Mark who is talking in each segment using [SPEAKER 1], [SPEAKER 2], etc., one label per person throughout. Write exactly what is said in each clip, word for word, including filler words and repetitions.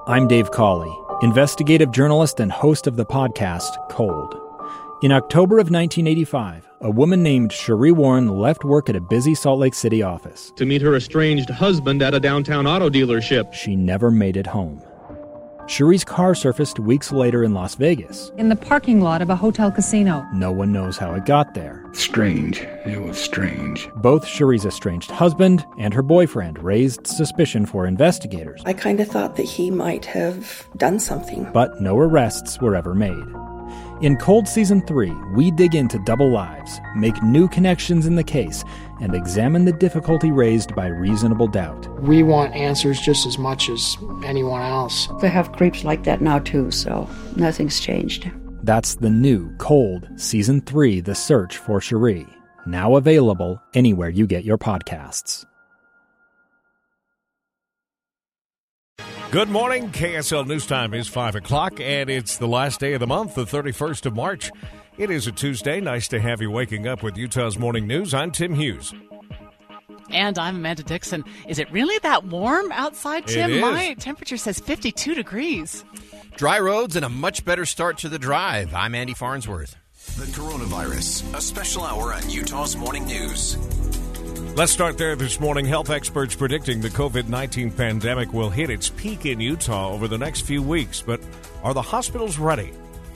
[SPEAKER 1] I'm Dave Cawley, investigative journalist and host of the podcast Cold. In October of nineteen eighty-five, a woman named Cherie Warren left work at a busy Salt Lake City office
[SPEAKER 2] to meet her estranged husband at a downtown auto dealership.
[SPEAKER 1] She never made it home. Cherie's car surfaced weeks later in Las Vegas.
[SPEAKER 3] In the parking lot of a hotel casino.
[SPEAKER 1] No one knows how it got there.
[SPEAKER 4] Strange. It was strange.
[SPEAKER 1] Both Cherie's estranged husband and her boyfriend raised suspicion for investigators.
[SPEAKER 5] I kind of thought that he might have done something.
[SPEAKER 1] But no arrests were ever made. In Cold Season three, we dig into double lives, make new connections in the case, and examine the difficulty raised by reasonable doubt.
[SPEAKER 6] We want answers just as much as anyone else.
[SPEAKER 7] They have creeps like that now too, so nothing's changed.
[SPEAKER 1] That's the new Cold Season three, The Search for Cherie, now available anywhere you get your podcasts.
[SPEAKER 8] Good morning. K S L News Time is five o'clock, and it's the last day of the month, the thirty-first of March. It is a Tuesday. Nice to have you waking up with Utah's Morning News. I'm Tim Hughes.
[SPEAKER 9] And I'm Amanda Dixon. Is it really that warm outside, Tim?
[SPEAKER 8] It is.
[SPEAKER 9] My temperature says fifty-two degrees.
[SPEAKER 10] Dry roads and a much better start to the drive. I'm Andy Farnsworth.
[SPEAKER 11] The coronavirus, a special hour on Utah's Morning News.
[SPEAKER 8] Let's start there this morning. Health experts predicting the covid nineteen pandemic will hit its peak in Utah over the next few weeks. But are the hospitals ready?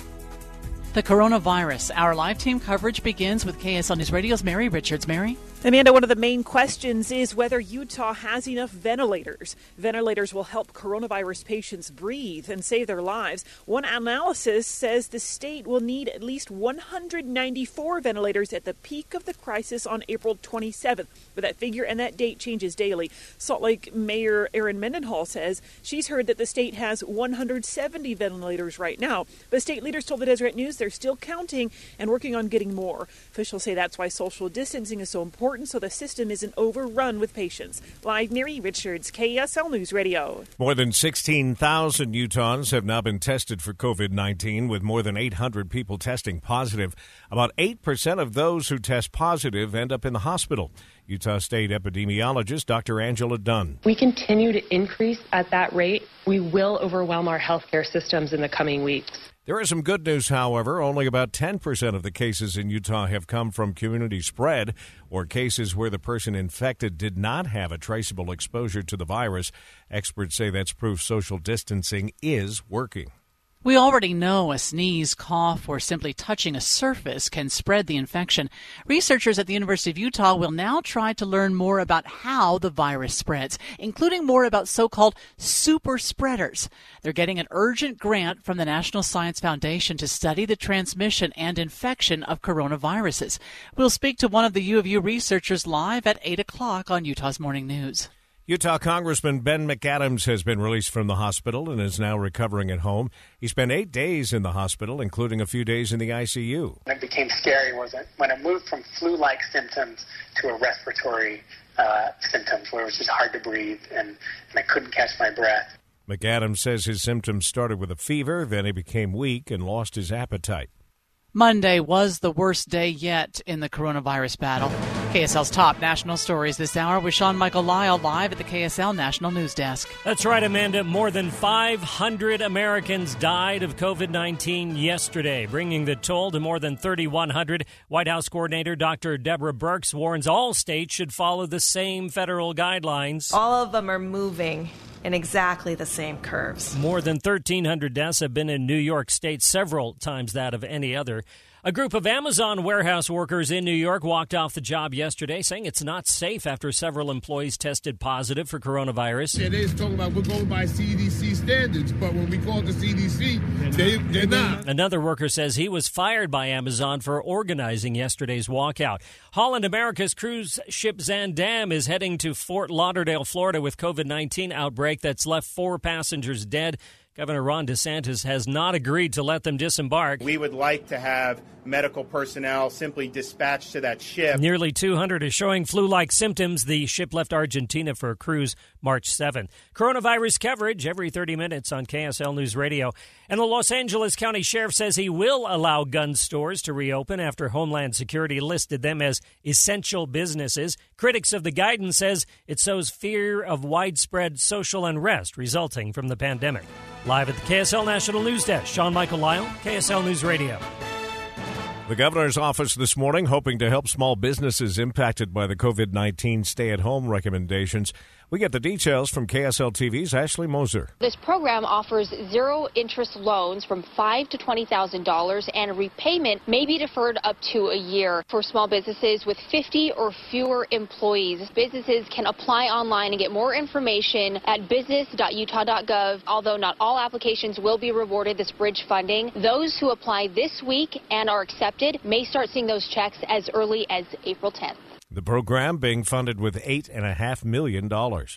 [SPEAKER 9] The coronavirus. Our live team coverage begins with K S L News Radio's Mary Richards. Mary?
[SPEAKER 12] Amanda, one of the main questions is whether Utah has enough ventilators. Ventilators will help coronavirus patients breathe and save their lives. One analysis says the state will need at least one hundred ninety-four ventilators at the peak of the crisis on April twenty-seventh. But that figure and that date changes daily. Salt Lake Mayor Erin Mendenhall says she's heard that the state has one hundred seventy ventilators right now. But state leaders told the Deseret News they're still counting and working on getting more. Officials say that's why social distancing is so important, so the system isn't overrun with patients. Live, Mary Richards, K S L News Radio.
[SPEAKER 8] More than sixteen thousand Utahns have now been tested for covid nineteen, with more than eight hundred people testing positive. About eight percent of those who test positive end up in the hospital. Utah State epidemiologist Doctor Angela Dunn.
[SPEAKER 13] We continue to increase at that rate. We will overwhelm our healthcare systems in the coming weeks.
[SPEAKER 8] There is some good news, however. Only about ten percent of the cases in Utah have come from community spread, or cases where the person infected did not have a traceable exposure to the virus. Experts say that's proof social distancing is working.
[SPEAKER 9] We already know a sneeze, cough, or simply touching a surface can spread the infection. Researchers at the University of Utah will now try to learn more about how the virus spreads, including more about so-called super spreaders. They're getting an urgent grant from the National Science Foundation to study the transmission and infection of coronaviruses. We'll speak to one of the U of U researchers live at eight o'clock on Utah's Morning News.
[SPEAKER 8] Utah Congressman Ben McAdams has been released from the hospital and is now recovering at home. He spent eight days in the hospital, including a few days in the I C U.
[SPEAKER 14] It became scary was it when it moved from flu-like symptoms to a respiratory uh, symptoms where it was just hard to breathe and, and I couldn't catch my breath.
[SPEAKER 8] McAdams says his symptoms started with a fever, then he became weak and lost his appetite.
[SPEAKER 9] Monday was the worst day yet in the coronavirus battle. K S L's top national stories this hour with Sean Michael Lyle live at the K S L National News Desk.
[SPEAKER 15] That's right, Amanda. More than five hundred Americans died of covid nineteen yesterday, bringing the toll to more than thirty-one hundred. White House coordinator Doctor Deborah Birx warns all states should follow the same federal guidelines.
[SPEAKER 16] All of them are moving in exactly the same curves.
[SPEAKER 15] More than thirteen hundred deaths have been in New York State, several times that of any other. A group of Amazon warehouse workers in New York walked off the job yesterday, saying it's not safe after several employees tested positive for coronavirus.
[SPEAKER 17] Yeah, they was talking about we're going by C D C standards, but when we called the C D C, they, they're not.
[SPEAKER 15] Another worker says he was fired by Amazon for organizing yesterday's walkout. Holland America's cruise ship Zandam is heading to Fort Lauderdale, Florida with covid nineteen outbreak that's left four passengers dead. Governor Ron DeSantis has not agreed to let them disembark.
[SPEAKER 18] We would like to have medical personnel simply dispatched to that ship.
[SPEAKER 15] Nearly two hundred is showing flu-like symptoms. The ship left Argentina for a cruise March seventh. Coronavirus coverage every thirty minutes on K S L News Radio. And the Los Angeles County Sheriff says he will allow gun stores to reopen after Homeland Security listed them as essential businesses. Critics of the guidance says it sows fear of widespread social unrest resulting from the pandemic. Live at the K S L National News Desk, Sean Michael Lyle, K S L News Radio.
[SPEAKER 8] The governor's office this morning hoping to help small businesses impacted by the covid nineteen stay-at-home recommendations. We get the details from K S L T V's Ashley Moser.
[SPEAKER 19] This program offers zero-interest loans from five thousand dollars to twenty thousand dollars, and repayment may be deferred up to a year for small businesses with fifty or fewer employees. Businesses can apply online and get more information at business dot utah dot gov. Although not all applications will be rewarded this bridge funding, those who apply this week and are accepted may start seeing those checks as early as April tenth.
[SPEAKER 8] The program being funded with eight point five million dollars.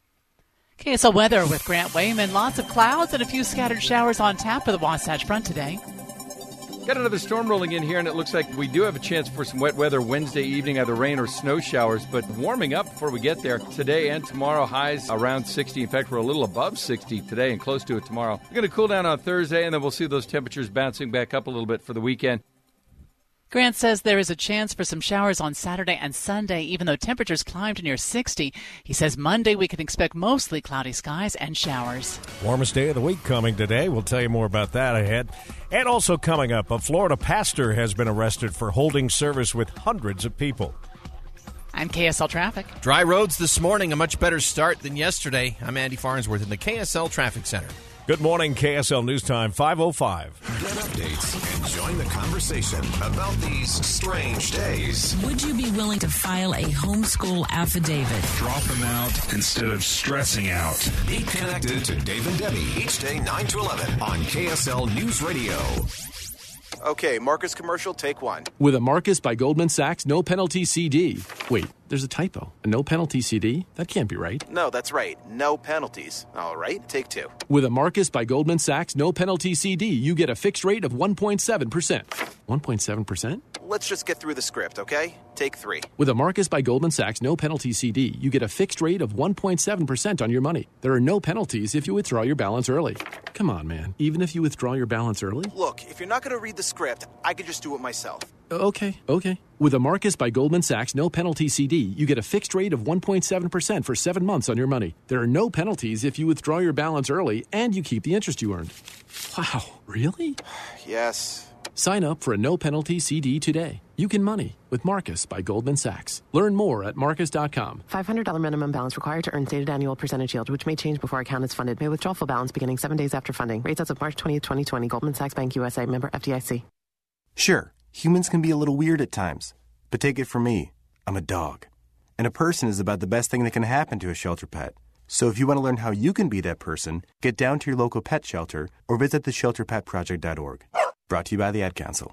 [SPEAKER 9] K S L weather with Grant Wayman. Lots of clouds and a few scattered showers on tap for the Wasatch Front today.
[SPEAKER 20] Got another storm rolling in here, and it looks like we do have a chance for some wet weather Wednesday evening, either rain or snow showers, but warming up before we get there. Today and tomorrow, highs around sixty. In fact, we're a little above sixty today and close to it tomorrow. We're going to cool down on Thursday, and then we'll see those temperatures bouncing back up a little bit for the weekend.
[SPEAKER 9] Grant says there is a chance for some showers on Saturday and Sunday, even though temperatures climbed to near sixty. He says Monday we can expect mostly cloudy skies and showers.
[SPEAKER 8] Warmest day of the week coming today. We'll tell you more about that ahead. And also coming up, a Florida pastor has been arrested for holding service with hundreds of people.
[SPEAKER 9] I'm K S L Traffic.
[SPEAKER 10] Dry roads this morning, a much better start than yesterday. I'm Andy Farnsworth in the K S L Traffic Center.
[SPEAKER 8] Good morning, K S L News Time, five oh five.
[SPEAKER 11] Get updates and join the conversation about these strange days.
[SPEAKER 21] Would you be willing to file a homeschool affidavit?
[SPEAKER 4] Drop them out instead of stressing out.
[SPEAKER 11] Be connected to Dave and Debbie each day nine to eleven on K S L News Radio.
[SPEAKER 22] Okay, Marcus commercial, take one.
[SPEAKER 23] With a Marcus by Goldman Sachs no penalty C D. Wait, there's a typo. A no penalty C D? That can't be right.
[SPEAKER 22] No, that's right. No penalties. All right, take two.
[SPEAKER 23] With a Marcus by Goldman Sachs no penalty C D, you get a fixed rate of one point seven percent. one point seven percent?
[SPEAKER 22] Let's just get through the script, okay? Take three.
[SPEAKER 23] With a Marcus by Goldman Sachs no penalty C D, you get a fixed rate of one point seven percent on your money. There are no penalties if you withdraw your balance early. Come on, man. Even if you withdraw your balance early?
[SPEAKER 22] Look, if you're not going to read the script, I could just do it myself.
[SPEAKER 23] Okay, okay. With a Marcus by Goldman Sachs no penalty C D, you get a fixed rate of one point seven percent for seven months on your money. There are no penalties if you withdraw your balance early and you keep the interest you earned. Wow, really?
[SPEAKER 22] Yes.
[SPEAKER 23] Sign up for a no penalty C D today. You can money with Marcus by Goldman Sachs. Learn more at marcus dot com.
[SPEAKER 24] five hundred dollars minimum balance required to earn stated annual percentage yield, which may change before account is funded. May withdraw full balance beginning seven days after funding. Rates as of March twentieth, twenty twenty. Goldman Sachs Bank U S A. Member F D I C.
[SPEAKER 25] Sure, humans can be a little weird at times. But take it from me, I'm a dog. And a person is about the best thing that can happen to a shelter pet. So if you want to learn how you can be that person, get down to your local pet shelter or visit the shelter pet project dot org. Brought to you by the Ad Council.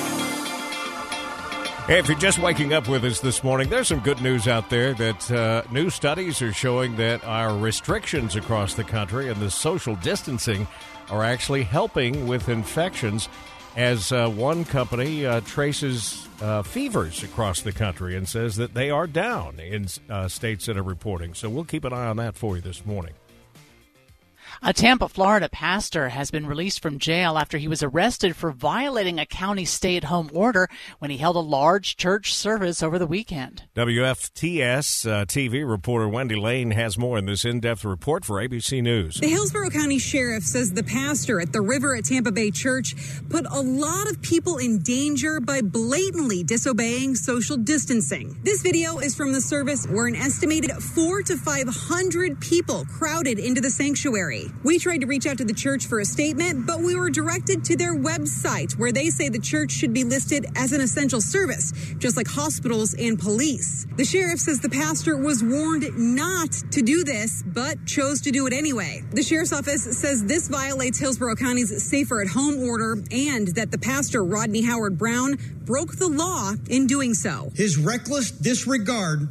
[SPEAKER 8] Hey, if you're just waking up with us this morning, there's some good news out there that uh, new studies are showing that our restrictions across the country and the social distancing are actually helping with infections, as uh, one company uh, traces uh, fevers across the country and says that they are down in uh, states that are reporting. So we'll keep an eye on that for you this morning.
[SPEAKER 9] A Tampa, Florida pastor has been released from jail after he was arrested for violating a county stay-at-home order when he held a large church service over the weekend.
[SPEAKER 8] W F T S uh, T V reporter Wendy Lane has more in this in-depth report for A B C News.
[SPEAKER 26] The Hillsborough County Sheriff says the pastor at the River at Tampa Bay Church put a lot of people in danger by blatantly disobeying social distancing. This video is from the service where an estimated four to five hundred people crowded into the sanctuary. We tried to reach out to the church for a statement, but we were directed to their website, where they say the church should be listed as an essential service, just like hospitals and police. The sheriff says the pastor was warned not to do this, but chose to do it anyway. The sheriff's office says this violates Hillsborough County's Safer at Home order and that the pastor, Rodney Howard Brown, broke the law in doing so.
[SPEAKER 27] His reckless disregard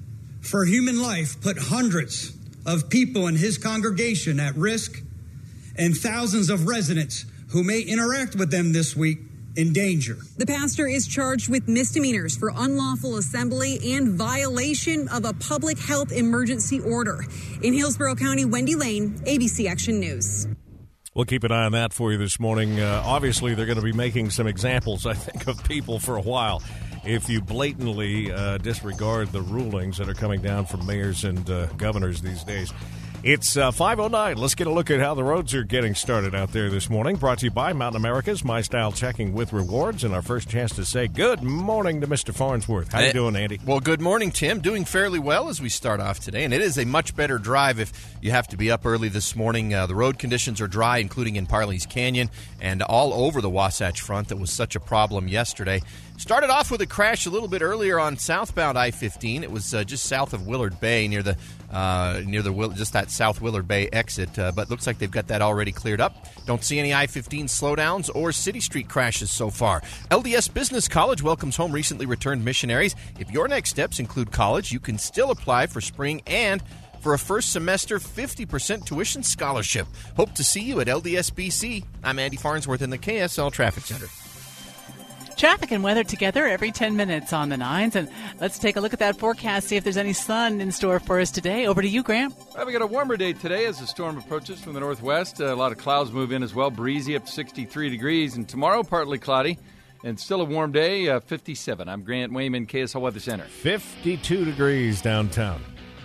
[SPEAKER 27] for human life put hundreds of people in his congregation at risk and thousands of residents who may interact with them this week in danger.
[SPEAKER 26] The pastor is charged with misdemeanors for unlawful assembly and violation of a public health emergency order. In Hillsborough County, Wendy Lane, A B C Action News.
[SPEAKER 8] We'll keep an eye on that for you this morning. Uh, obviously, they're going to be making some examples, I think, of people for a while if you blatantly uh, disregard the rulings that are coming down from mayors and uh, governors these days. It's uh, five oh nine. Let's get a look at how the roads are getting started out there this morning. Brought to you by Mountain America's My Style Checking with Rewards. And our first chance to say good morning to Mister Farnsworth. How you doing, Andy?
[SPEAKER 10] Well, good morning, Tim. Doing fairly well as we start off today. And it is a much better drive if you have to be up early this morning. Uh, the road conditions are dry, including in Parley's Canyon and all over the Wasatch Front. That was such a problem yesterday. Started off with a crash a little bit earlier on southbound I fifteen. It was uh, just south of Willard Bay, near the uh, near the just that South Willard Bay exit. Uh, but looks like they've got that already cleared up. Don't see any I fifteen slowdowns or City Street crashes so far. L D S Business College welcomes home recently returned missionaries. If your next steps include college, you can still apply for spring and for a first semester fifty percent tuition scholarship. Hope to see you at L D S B C. I'm Andy Farnsworth in the K S L Traffic Center.
[SPEAKER 9] Traffic and weather together every ten minutes on the nines. And let's take a look at that forecast, see if there's any sun in store for us today. Over to you, Graham.
[SPEAKER 20] Well, we got a warmer day today as the storm approaches from the northwest. Uh, a lot of clouds move in as well. Breezy up to sixty-three degrees. And tomorrow, partly cloudy. And still a warm day, uh, fifty-seven. I'm Grant Wayman, K S L Weather Center.
[SPEAKER 8] fifty-two degrees downtown.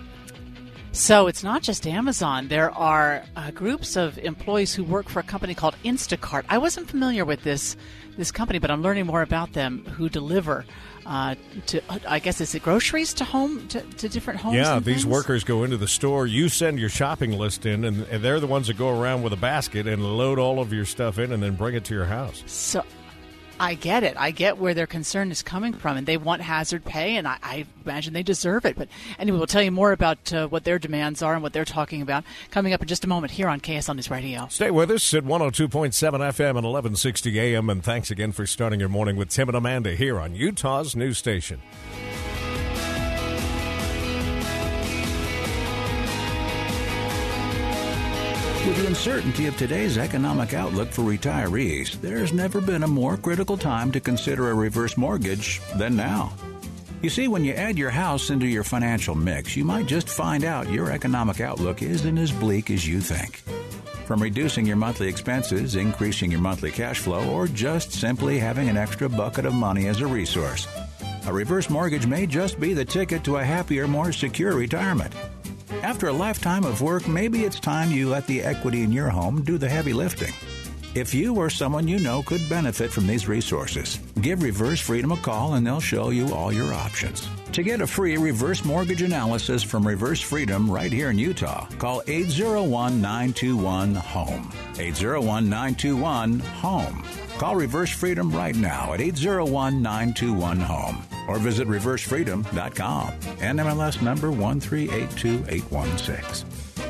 [SPEAKER 9] So it's not just Amazon. There are uh, groups of employees who work for a company called Instacart. I wasn't familiar with this this company, but I'm learning more about them, who deliver uh, to, I guess, is it groceries to home, to, to different homes?
[SPEAKER 8] Yeah,
[SPEAKER 9] and
[SPEAKER 8] these
[SPEAKER 9] things?
[SPEAKER 8] workers go into the store. You send your shopping list in, and, and they're the ones that go around with a basket and load all of your stuff in and then bring it to your house.
[SPEAKER 9] So I get it. I get where their concern is coming from, and they want hazard pay, and I, I imagine they deserve it. But anyway, we'll tell you more about uh, what their demands are and what they're talking about coming up in just a moment here on K S L News Radio.
[SPEAKER 8] Stay with us at one oh two point seven F M and eleven sixty A M, and thanks again for starting your morning with Tim and Amanda here on Utah's news station.
[SPEAKER 1] With the uncertainty of today's economic outlook for retirees, there's never been a more critical time to consider a reverse mortgage than now. You see, when you add your house into your financial mix, you might just find out your economic outlook isn't as bleak as you think. From reducing your monthly expenses, increasing your monthly cash flow, or just simply having an extra bucket of money as a resource, a reverse mortgage may just be the ticket to a happier, more secure retirement. After a lifetime of work, maybe it's time you let the equity in your home do the heavy lifting. If you or someone you know could benefit from these resources, give Reverse Freedom a call and they'll show you all your options. To get a free reverse mortgage analysis from Reverse Freedom right here in Utah, call eight oh one, nine two one, HOME. eight oh one, nine two one, HOME. Call Reverse Freedom right now at eight oh one, nine two one, HOME or visit reverse freedom dot com. N M L S number one three eight two eight one six.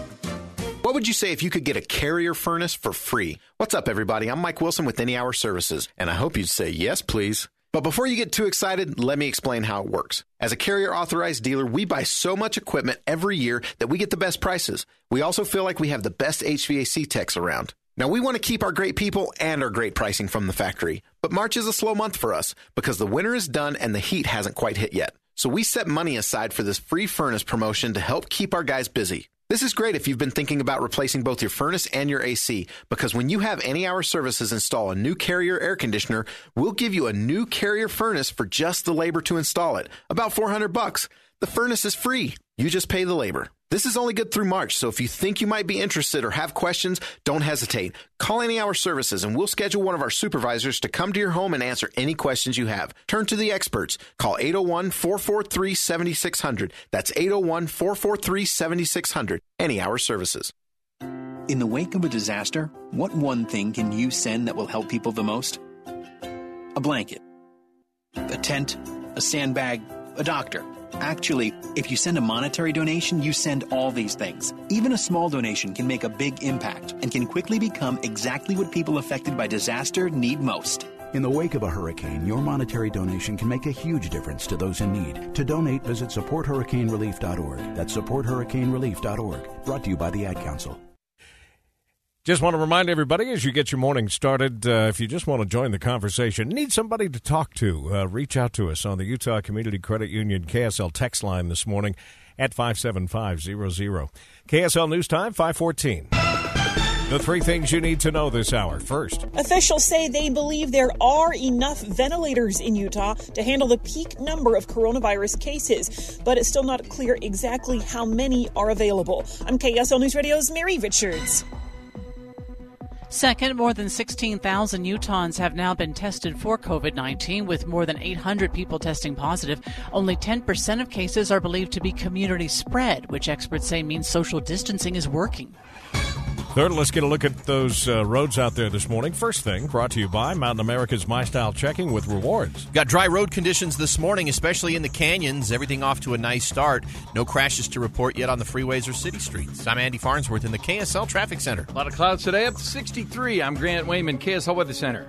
[SPEAKER 2] What would you say if you could get a Carrier furnace for free? What's up, everybody? I'm Mike Wilson with Any Hour Services, and I hope you'd say yes, please. But before you get too excited, let me explain how it works. As a Carrier authorized dealer, we buy so much equipment every year that we get the best prices. We also feel like we have the best H V A C techs around. Now, we want to keep our great people and our great pricing from the factory, but March is a slow month for us because the winter is done and the heat hasn't quite hit yet. So we set money aside for this free furnace promotion to help keep our guys busy. This is great if you've been thinking about replacing both your furnace and your A C, because when you have Any Hour Services install a new Carrier air conditioner, we'll give you a new Carrier furnace for just the labor to install it, about four hundred bucks. The furnace is free. You just pay the labor. This is only good through March, so if you think you might be interested or have questions, don't hesitate. Call Any Hour Services, and we'll schedule one of our supervisors to come to your home and answer any questions you have. Turn to the experts. Call eight oh one, four four three, seven six zero zero. That's eight oh one, four four three, seven six zero zero. Any Hour Services.
[SPEAKER 3] In the wake of a disaster, what one thing can you send that will help people the most? A blanket, a tent, a sandbag, a doctor. Actually, if you send a monetary donation, you send all these things. Even a small donation can make a big impact and can quickly become exactly what people affected by disaster need most.
[SPEAKER 5] In the wake of a hurricane, your monetary donation can make a huge difference to those in need. To donate, visit support hurricane relief dot org. That's support hurricane relief dot org. Brought to you by the Ad Council.
[SPEAKER 8] Just want to remind everybody as you get your morning started, uh, if you just want to join the conversation, need somebody to talk to, uh, reach out to us on the Utah Community Credit Union K S L text line this morning at five seven five zero zero. K S L News Time, five fourteen. The three things you need to know this hour. First,
[SPEAKER 6] officials say they believe there are enough ventilators in Utah to handle the peak number of coronavirus cases, but it's still not clear exactly how many are available. I'm K S L News Radio's Mary Richards.
[SPEAKER 9] Second, more than sixteen thousand Utahns have now been tested for COVID nineteen, with more than eight hundred people testing positive. Only ten percent of cases are believed to be community spread, which experts say means social distancing is working.
[SPEAKER 8] Third, let's get a look at those uh, roads out there this morning. First thing, brought to you by Mountain America's My Style Checking with rewards.
[SPEAKER 10] Got dry road conditions this morning, especially in the canyons. Everything off to a nice start. No crashes to report yet on the freeways or city streets. I'm Andy Farnsworth in the K S L Traffic Center.
[SPEAKER 20] A lot of clouds today, up to sixty-three. I'm Grant Wayman, K S L Weather Center.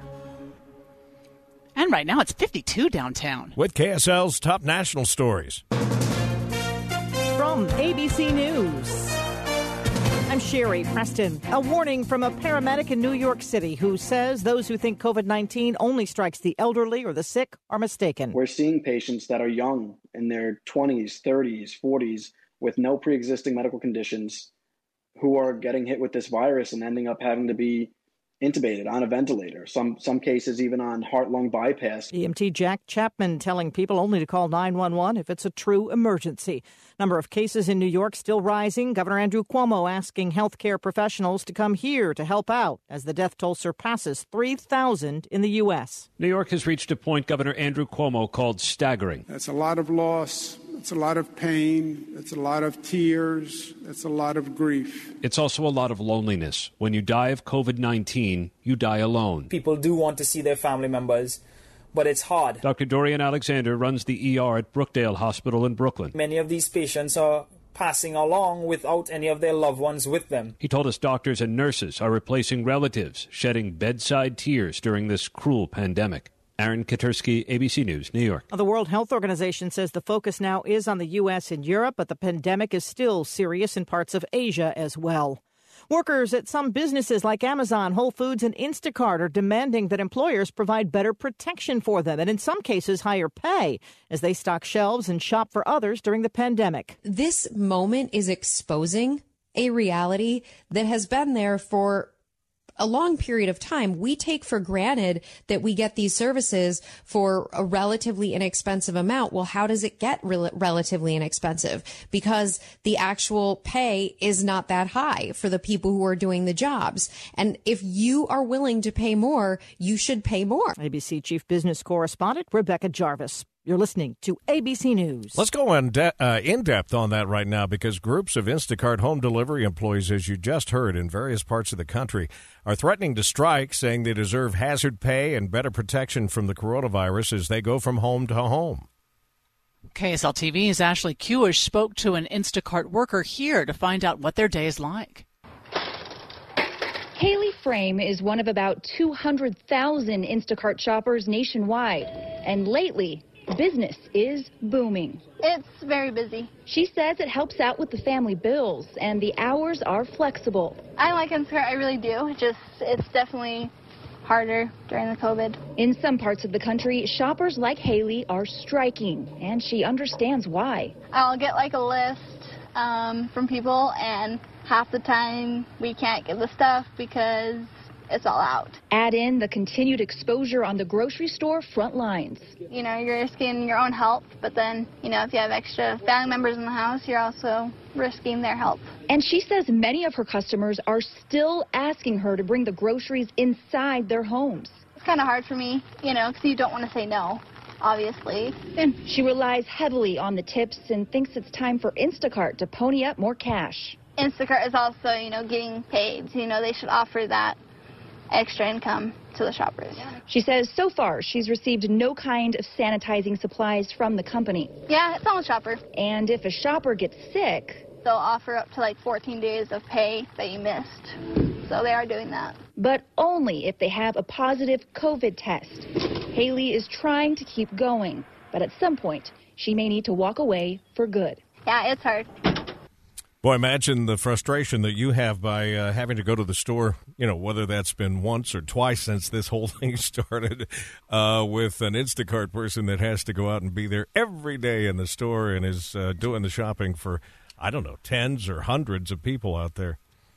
[SPEAKER 9] And right now it's fifty-two downtown.
[SPEAKER 8] With K S L's top national stories.
[SPEAKER 7] From A B C News, I'm Sherry Preston. A warning from a paramedic in New York City who says those who think COVID nineteen only strikes the elderly or the sick are mistaken.
[SPEAKER 12] We're seeing patients that are young, in their twenties, thirties, forties, with no pre-existing medical conditions, who are getting hit with this virus and ending up having to be intubated on a ventilator, some some cases even on heart-lung bypass.
[SPEAKER 7] E M T Jack Chapman telling people only to call nine one one if it's a true emergency. Number of cases in New York still rising. Governor Andrew Cuomo asking healthcare professionals to come here to help out as the death toll surpasses three thousand in the U S.
[SPEAKER 13] New York has reached a point Governor Andrew Cuomo called staggering.
[SPEAKER 14] That's a lot of loss. It's a lot of pain. It's a lot of tears. It's a lot of grief.
[SPEAKER 13] It's also a lot of loneliness. When you die of COVID nineteen, you die alone.
[SPEAKER 16] People do want to see their family members, but it's hard.
[SPEAKER 13] Doctor Dorian Alexander runs the E R at Brookdale Hospital in Brooklyn.
[SPEAKER 16] Many of these patients are passing along without any of their loved ones with them.
[SPEAKER 13] He told us doctors and nurses are replacing relatives, shedding bedside tears during this cruel pandemic. Aaron Katursky, A B C News, New York.
[SPEAKER 7] The World Health Organization says the focus now is on the U S and Europe, but the pandemic is still serious in parts of Asia as well. Workers at some businesses like Amazon, Whole Foods, and Instacart are demanding that employers provide better protection for them and in some cases higher pay as they stock shelves and shop for others during the pandemic.
[SPEAKER 17] This moment is exposing a reality that has been there for a long period of time. We take for granted that we get these services for a relatively inexpensive amount. Well, how does it get re- relatively inexpensive? Because the actual pay is not that high for the people who are doing the jobs. And if you are willing to pay more, you should pay more.
[SPEAKER 7] A B C Chief Business Correspondent Rebecca Jarvis. You're listening to A B C News.
[SPEAKER 8] Let's go in, de- uh, in depth on that right now because groups of Instacart home delivery employees, as you just heard, in various parts of the country are threatening to strike, saying they deserve hazard pay and better protection from the coronavirus as they go from home to home.
[SPEAKER 9] K S L T V's Ashley Kewish spoke to an Instacart worker here to find out what their day is like.
[SPEAKER 28] Haley Frame is one of about two hundred thousand Instacart shoppers nationwide, and lately, business is booming.
[SPEAKER 29] It's very busy.
[SPEAKER 28] She says it helps out with the family bills, and the hours are flexible.
[SPEAKER 29] I like Instacart, I really do. Just, it's definitely harder during the COVID.
[SPEAKER 28] In some parts of the country, shoppers like Haley are striking, and she understands why.
[SPEAKER 29] I'll get like a list um, from people, and half the time we can't get the stuff because it's all out.
[SPEAKER 28] Add in the continued exposure on the grocery store front lines.
[SPEAKER 29] You know, you're risking your own health, but then, you know, if you have extra family members in the house, you're also risking their health.
[SPEAKER 28] And she says many of her customers are still asking her to bring the groceries inside their homes.
[SPEAKER 29] It's kind of hard for me, you know, because you don't want to say no, obviously.
[SPEAKER 28] And she relies heavily on the tips and thinks it's time for Instacart to pony up more cash.
[SPEAKER 29] Instacart is also, you know, getting paid. You know, they should offer that extra income to the shoppers.
[SPEAKER 28] She says so far she's received no kind of sanitizing supplies from the company.
[SPEAKER 29] Yeah, it's on the shopper.
[SPEAKER 28] And if a shopper gets sick,
[SPEAKER 29] they'll offer up to like fourteen days of pay that you missed. So they are doing that.
[SPEAKER 28] But only if they have a positive COVID test. Haley is trying to keep going, but at some point she may need to walk away for good.
[SPEAKER 29] Yeah, it's hard.
[SPEAKER 8] Boy, imagine the frustration that you have by uh, having to go to the store, you know, whether that's been once or twice since this whole thing started, uh, with an Instacart person that has to go out and be there every day in the store and is uh, doing the shopping for, I don't know, tens or hundreds of people out there.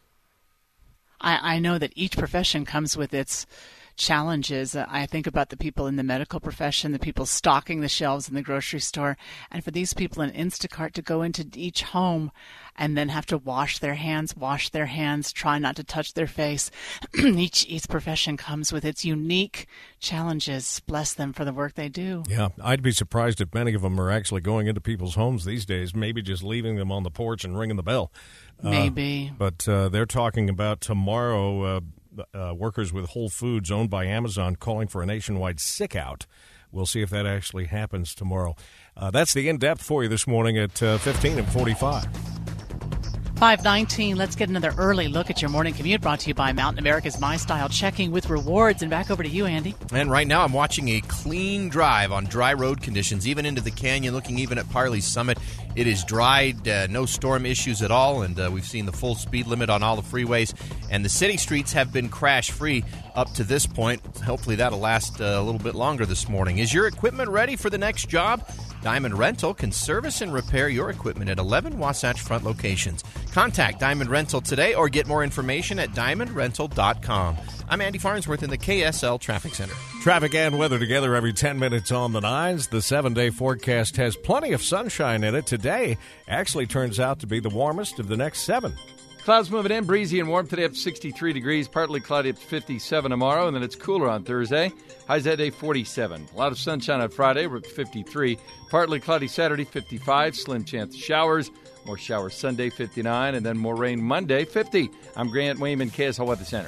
[SPEAKER 9] I, I know that each profession comes with its challenges. Uh, I think about the people in the medical profession, the people stocking the shelves in the grocery store, and for these people in Instacart to go into each home and then have to wash their hands, wash their hands, try not to touch their face. each each profession comes with its unique challenges. Bless them for the work they do.
[SPEAKER 8] Yeah, I'd be surprised if many of them are actually going into people's homes these days, maybe just leaving them on the porch and ringing the bell.
[SPEAKER 9] Maybe.
[SPEAKER 8] Uh, but uh, they're talking about tomorrow, uh, Uh, workers with Whole Foods owned by Amazon calling for a nationwide sick out. We'll see if that actually happens tomorrow. Uh, that's the in-depth for you this morning at uh, fifteen and forty-five.
[SPEAKER 9] five nineteen, let's get another early look at your morning commute brought to you by Mountain America's My Style, checking with rewards. And back over to you, Andy.
[SPEAKER 10] And right now I'm watching a clean drive on dry road conditions, even into the canyon, looking even at Parley's Summit. It is dried, uh, no storm issues at all, and uh, we've seen the full speed limit on all the freeways. And the city streets have been crash-free up to this point. Hopefully that'll last uh, a little bit longer this morning. Is your equipment ready for the next job? Diamond Rental can service and repair your equipment at eleven Wasatch Front locations. Contact Diamond Rental today or get more information at diamond rental dot com. I'm Andy Farnsworth in the K S L Traffic Center.
[SPEAKER 8] Traffic and weather together every ten minutes on the nines. The seven-day forecast has plenty of sunshine in it. Today actually turns out to be the warmest of the next seven.
[SPEAKER 20] Clouds moving in, breezy and warm today up to sixty-three degrees, partly cloudy up to fifty-seven tomorrow, and then it's cooler on Thursday. Highs that day forty-seven. A lot of sunshine on Friday, we're at fifty-three. Partly cloudy Saturday, fifty-five. Slim chance of showers. More showers Sunday, fifty-nine, and then more rain Monday, fifty. I'm Grant Wayman, K S L Weather Center.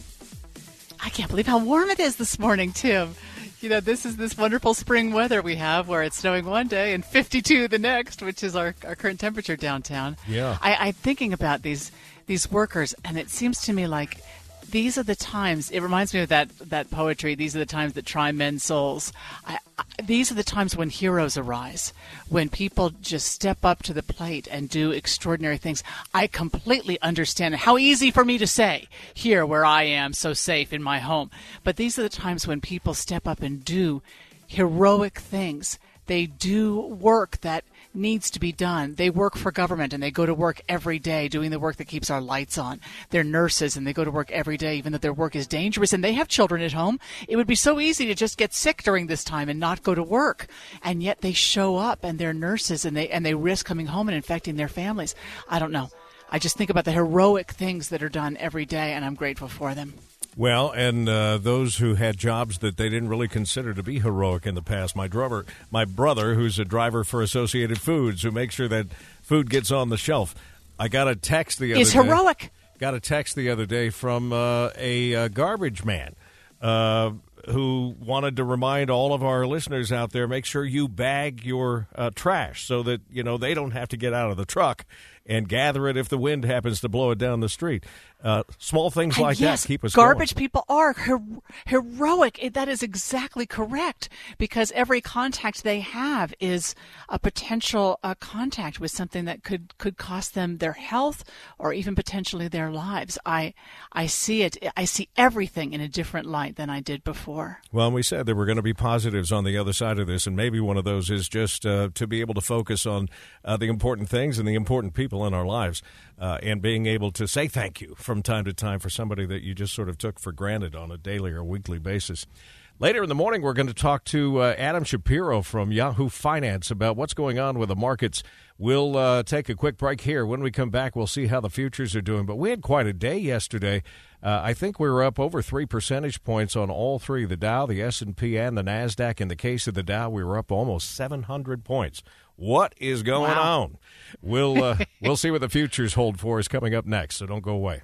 [SPEAKER 9] I can't believe how warm it is this morning, Tim. You know, this is this wonderful spring weather we have where it's snowing one day and fifty-two the next, which is our, our current temperature downtown.
[SPEAKER 8] Yeah.
[SPEAKER 9] I, I'm thinking about these these workers, and it seems to me like these are the times, it reminds me of that, that poetry, these are the times that try men's souls. I, I, these are the times when heroes arise, when people just step up to the plate and do extraordinary things. I completely understand how easy for me to say here where I am so safe in my home. But these are the times when people step up and do heroic things. They do work that needs to be done. They work for government, and they go to work every day doing the work that keeps our lights on. They're nurses, and they go to work every day, even though their work is dangerous, and they have children at home. It would be so easy to just get sick during this time and not go to work. And yet they show up, and they're nurses, and they and they risk coming home and infecting their families. I don't know. I just think about the heroic things that are done every day, and I'm grateful for them.
[SPEAKER 8] Well, and uh, those who had jobs that they didn't really consider to be heroic in the past. My drummer, my brother, who's a driver for Associated Foods, who makes sure that food gets on the shelf. I got a text the other
[SPEAKER 9] He's
[SPEAKER 8] day.
[SPEAKER 9] He's heroic.
[SPEAKER 8] Got a text the other day from uh, a uh, garbage man uh, who wanted to remind all of our listeners out there, make sure you bag your uh, trash so that, you know, they don't have to get out of the truck and gather it if the wind happens to blow it down the street. Uh, small things like
[SPEAKER 9] yes,
[SPEAKER 8] that keep us
[SPEAKER 9] garbage
[SPEAKER 8] going.
[SPEAKER 9] People are her- heroic. It, that is exactly correct, because every contact they have is a potential uh, contact with something that could, could cost them their health or even potentially their lives. I I see it. I see everything in a different light than I did before.
[SPEAKER 8] Well, and we said there were going to be positives on the other side of this, and maybe one of those is just uh, to be able to focus on uh, the important things and the important people in our lives, uh, and being able to say thank you from time to time for somebody that you just sort of took for granted on a daily or weekly basis. Later in the morning, we're going to talk to uh, Adam Shapiro from Yahoo Finance about what's going on with the markets. We'll uh, take a quick break here. When we come back, we'll see how the futures are doing. But we had quite a day yesterday. Uh, I think we were up over three percentage points on all three, the Dow, the S and P, and the NASDAQ. In the case of the Dow, we were up almost seven hundred points. What is going
[SPEAKER 9] wow.
[SPEAKER 8] on? We'll uh, we'll see what the futures hold for us coming up next, so don't go away.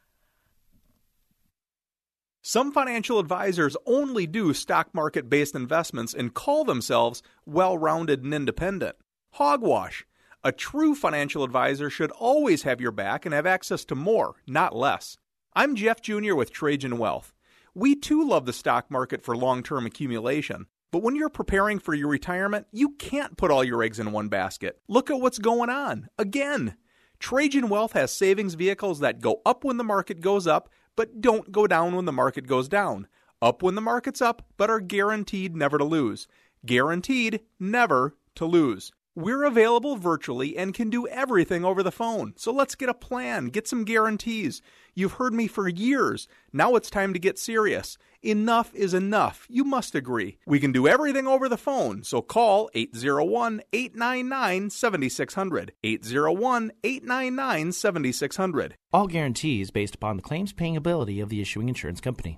[SPEAKER 4] Some financial advisors only do stock market-based investments and call themselves well-rounded and independent. Hogwash. A true financial advisor should always have your back and have access to more, not less. I'm Jeff Junior with Trajan Wealth. We too love the stock market for long-term accumulation, but when you're preparing for your retirement, you can't put all your eggs in one basket. Look at what's going on. Again. Trajan Wealth has savings vehicles that go up when the market goes up, but don't go down when the market goes down. Up when the market's up, but are guaranteed never to lose. Guaranteed never to lose. We're available virtually and can do everything over the phone. So let's get a plan, get some guarantees. You've heard me for years. Now it's time to get serious. Enough is enough. You must agree. We can do everything over the phone. So call eight zero one, eight nine nine, seven six zero zero. eight zero one, eight nine nine, seven six zero zero.
[SPEAKER 11] All guarantees based upon the claims paying ability of the issuing insurance company.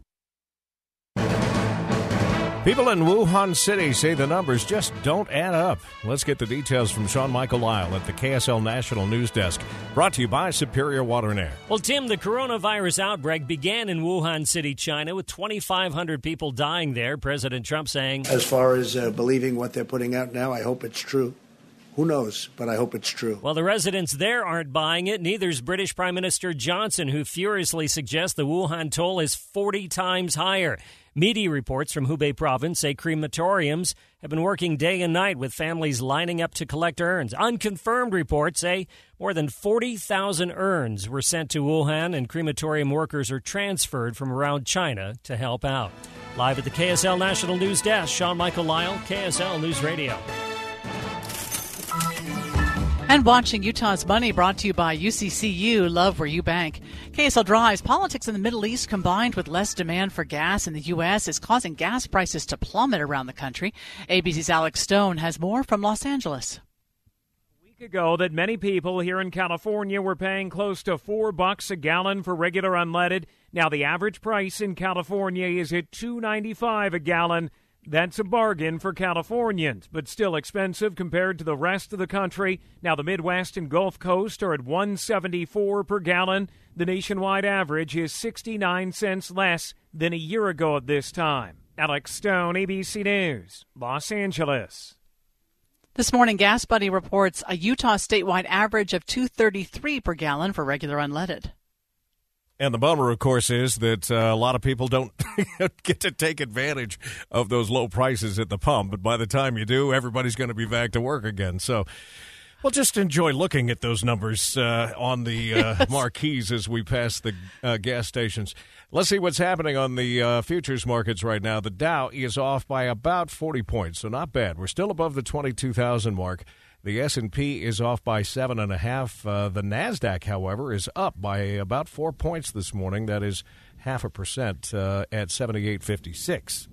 [SPEAKER 8] People in Wuhan City say the numbers just don't add up. Let's get the details from Sean Michael Lyle at the K S L National News Desk. Brought to you by Superior Water and Air.
[SPEAKER 15] Well, Tim, the coronavirus outbreak began in Wuhan City, China, with twenty-five hundred people dying there. President Trump saying,
[SPEAKER 18] as far as uh, believing what they're putting out now, I hope it's true. Who knows, but I hope it's true.
[SPEAKER 15] Well, the residents there aren't buying it. Neither's British Prime Minister Johnson, who furiously suggests the Wuhan toll is forty times higher. Media reports from Hubei province say crematoriums have been working day and night with families lining up to collect urns. Unconfirmed reports say more than forty thousand urns were sent to Wuhan, and crematorium workers are transferred from around China to help out. Live at the K S L National News Desk, Sean Michael Lyle, K S L News Radio.
[SPEAKER 9] And watching Utah's Money, brought to you by U C C U, love where you bank. K S L Drives, politics in the Middle East combined with less demand for gas in the U S is causing gas prices to plummet around the country. A B C's Alex Stone has more from Los Angeles.
[SPEAKER 19] A week ago that many people here in California were paying close to four bucks a gallon for regular unleaded. Now the average price in California is at two ninety-five a gallon. That's a bargain for Californians, but still expensive compared to the rest of the country. Now the Midwest and Gulf Coast are at one seventy-four per gallon. The nationwide average is sixty-nine cents less than a year ago at this time. Alex Stone, A B C News, Los Angeles.
[SPEAKER 9] This morning, Gas Buddy reports a Utah statewide average of two thirty-three per gallon for regular unleaded.
[SPEAKER 8] And the bummer, of course, is that uh, a lot of people don't get to take advantage of those low prices at the pump. But by the time you do, everybody's going to be back to work again. So we'll just enjoy looking at those numbers uh, on the uh, yes. marquees as we pass the uh, gas stations. Let's see what's happening on the uh, futures markets right now. The Dow is off by about forty points, so not bad. We're still above the twenty-two thousand mark. The S and P is off by seven and a half. Uh, the NASDAQ, however, is up by about four points this morning. That is half a percent uh, at seventy-eight fifty-six.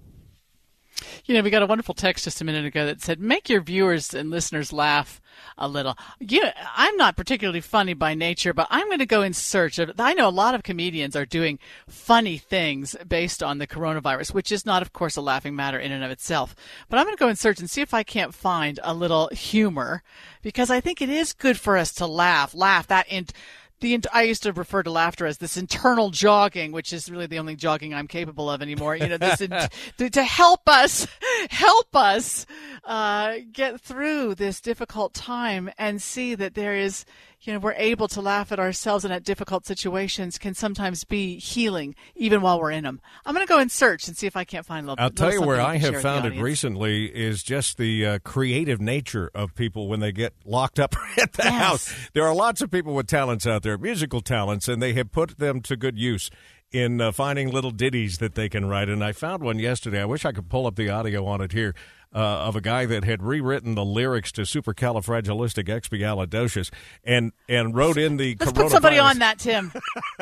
[SPEAKER 9] You know, we got a wonderful text just a minute ago that said, make your viewers and listeners laugh a little. Yeah, I'm not particularly funny by nature, but I'm going to go in search of, I know a lot of comedians are doing funny things based on the coronavirus, which is not, of course, a laughing matter in and of itself. But I'm going to go in search and see if I can't find a little humor, because I think it is good for us to laugh, laugh that in. The, I used to refer to laughter as this internal jogging, which is really the only jogging I'm capable of anymore. You know, this in, to, to help us, help us uh, get through this difficult time and see that there is, you know, we're able to laugh at ourselves and at difficult situations can sometimes be healing even while we're in them. I'm going to go and search and see if I can't find a little.
[SPEAKER 8] I'll tell you where I
[SPEAKER 9] have
[SPEAKER 8] found it recently is just the uh, creative nature of people when they get locked up at the
[SPEAKER 9] yes.
[SPEAKER 8] house. There are lots of people with talents out there, musical talents, and they have put them to good use in uh, finding little ditties that they can write. And I found one yesterday. I wish I could pull up the audio on it here. Uh, of a guy that had rewritten the lyrics to Supercalifragilisticexpialidocious and and wrote in the
[SPEAKER 9] Let's
[SPEAKER 8] coronavirus.
[SPEAKER 9] put somebody on that, Tim.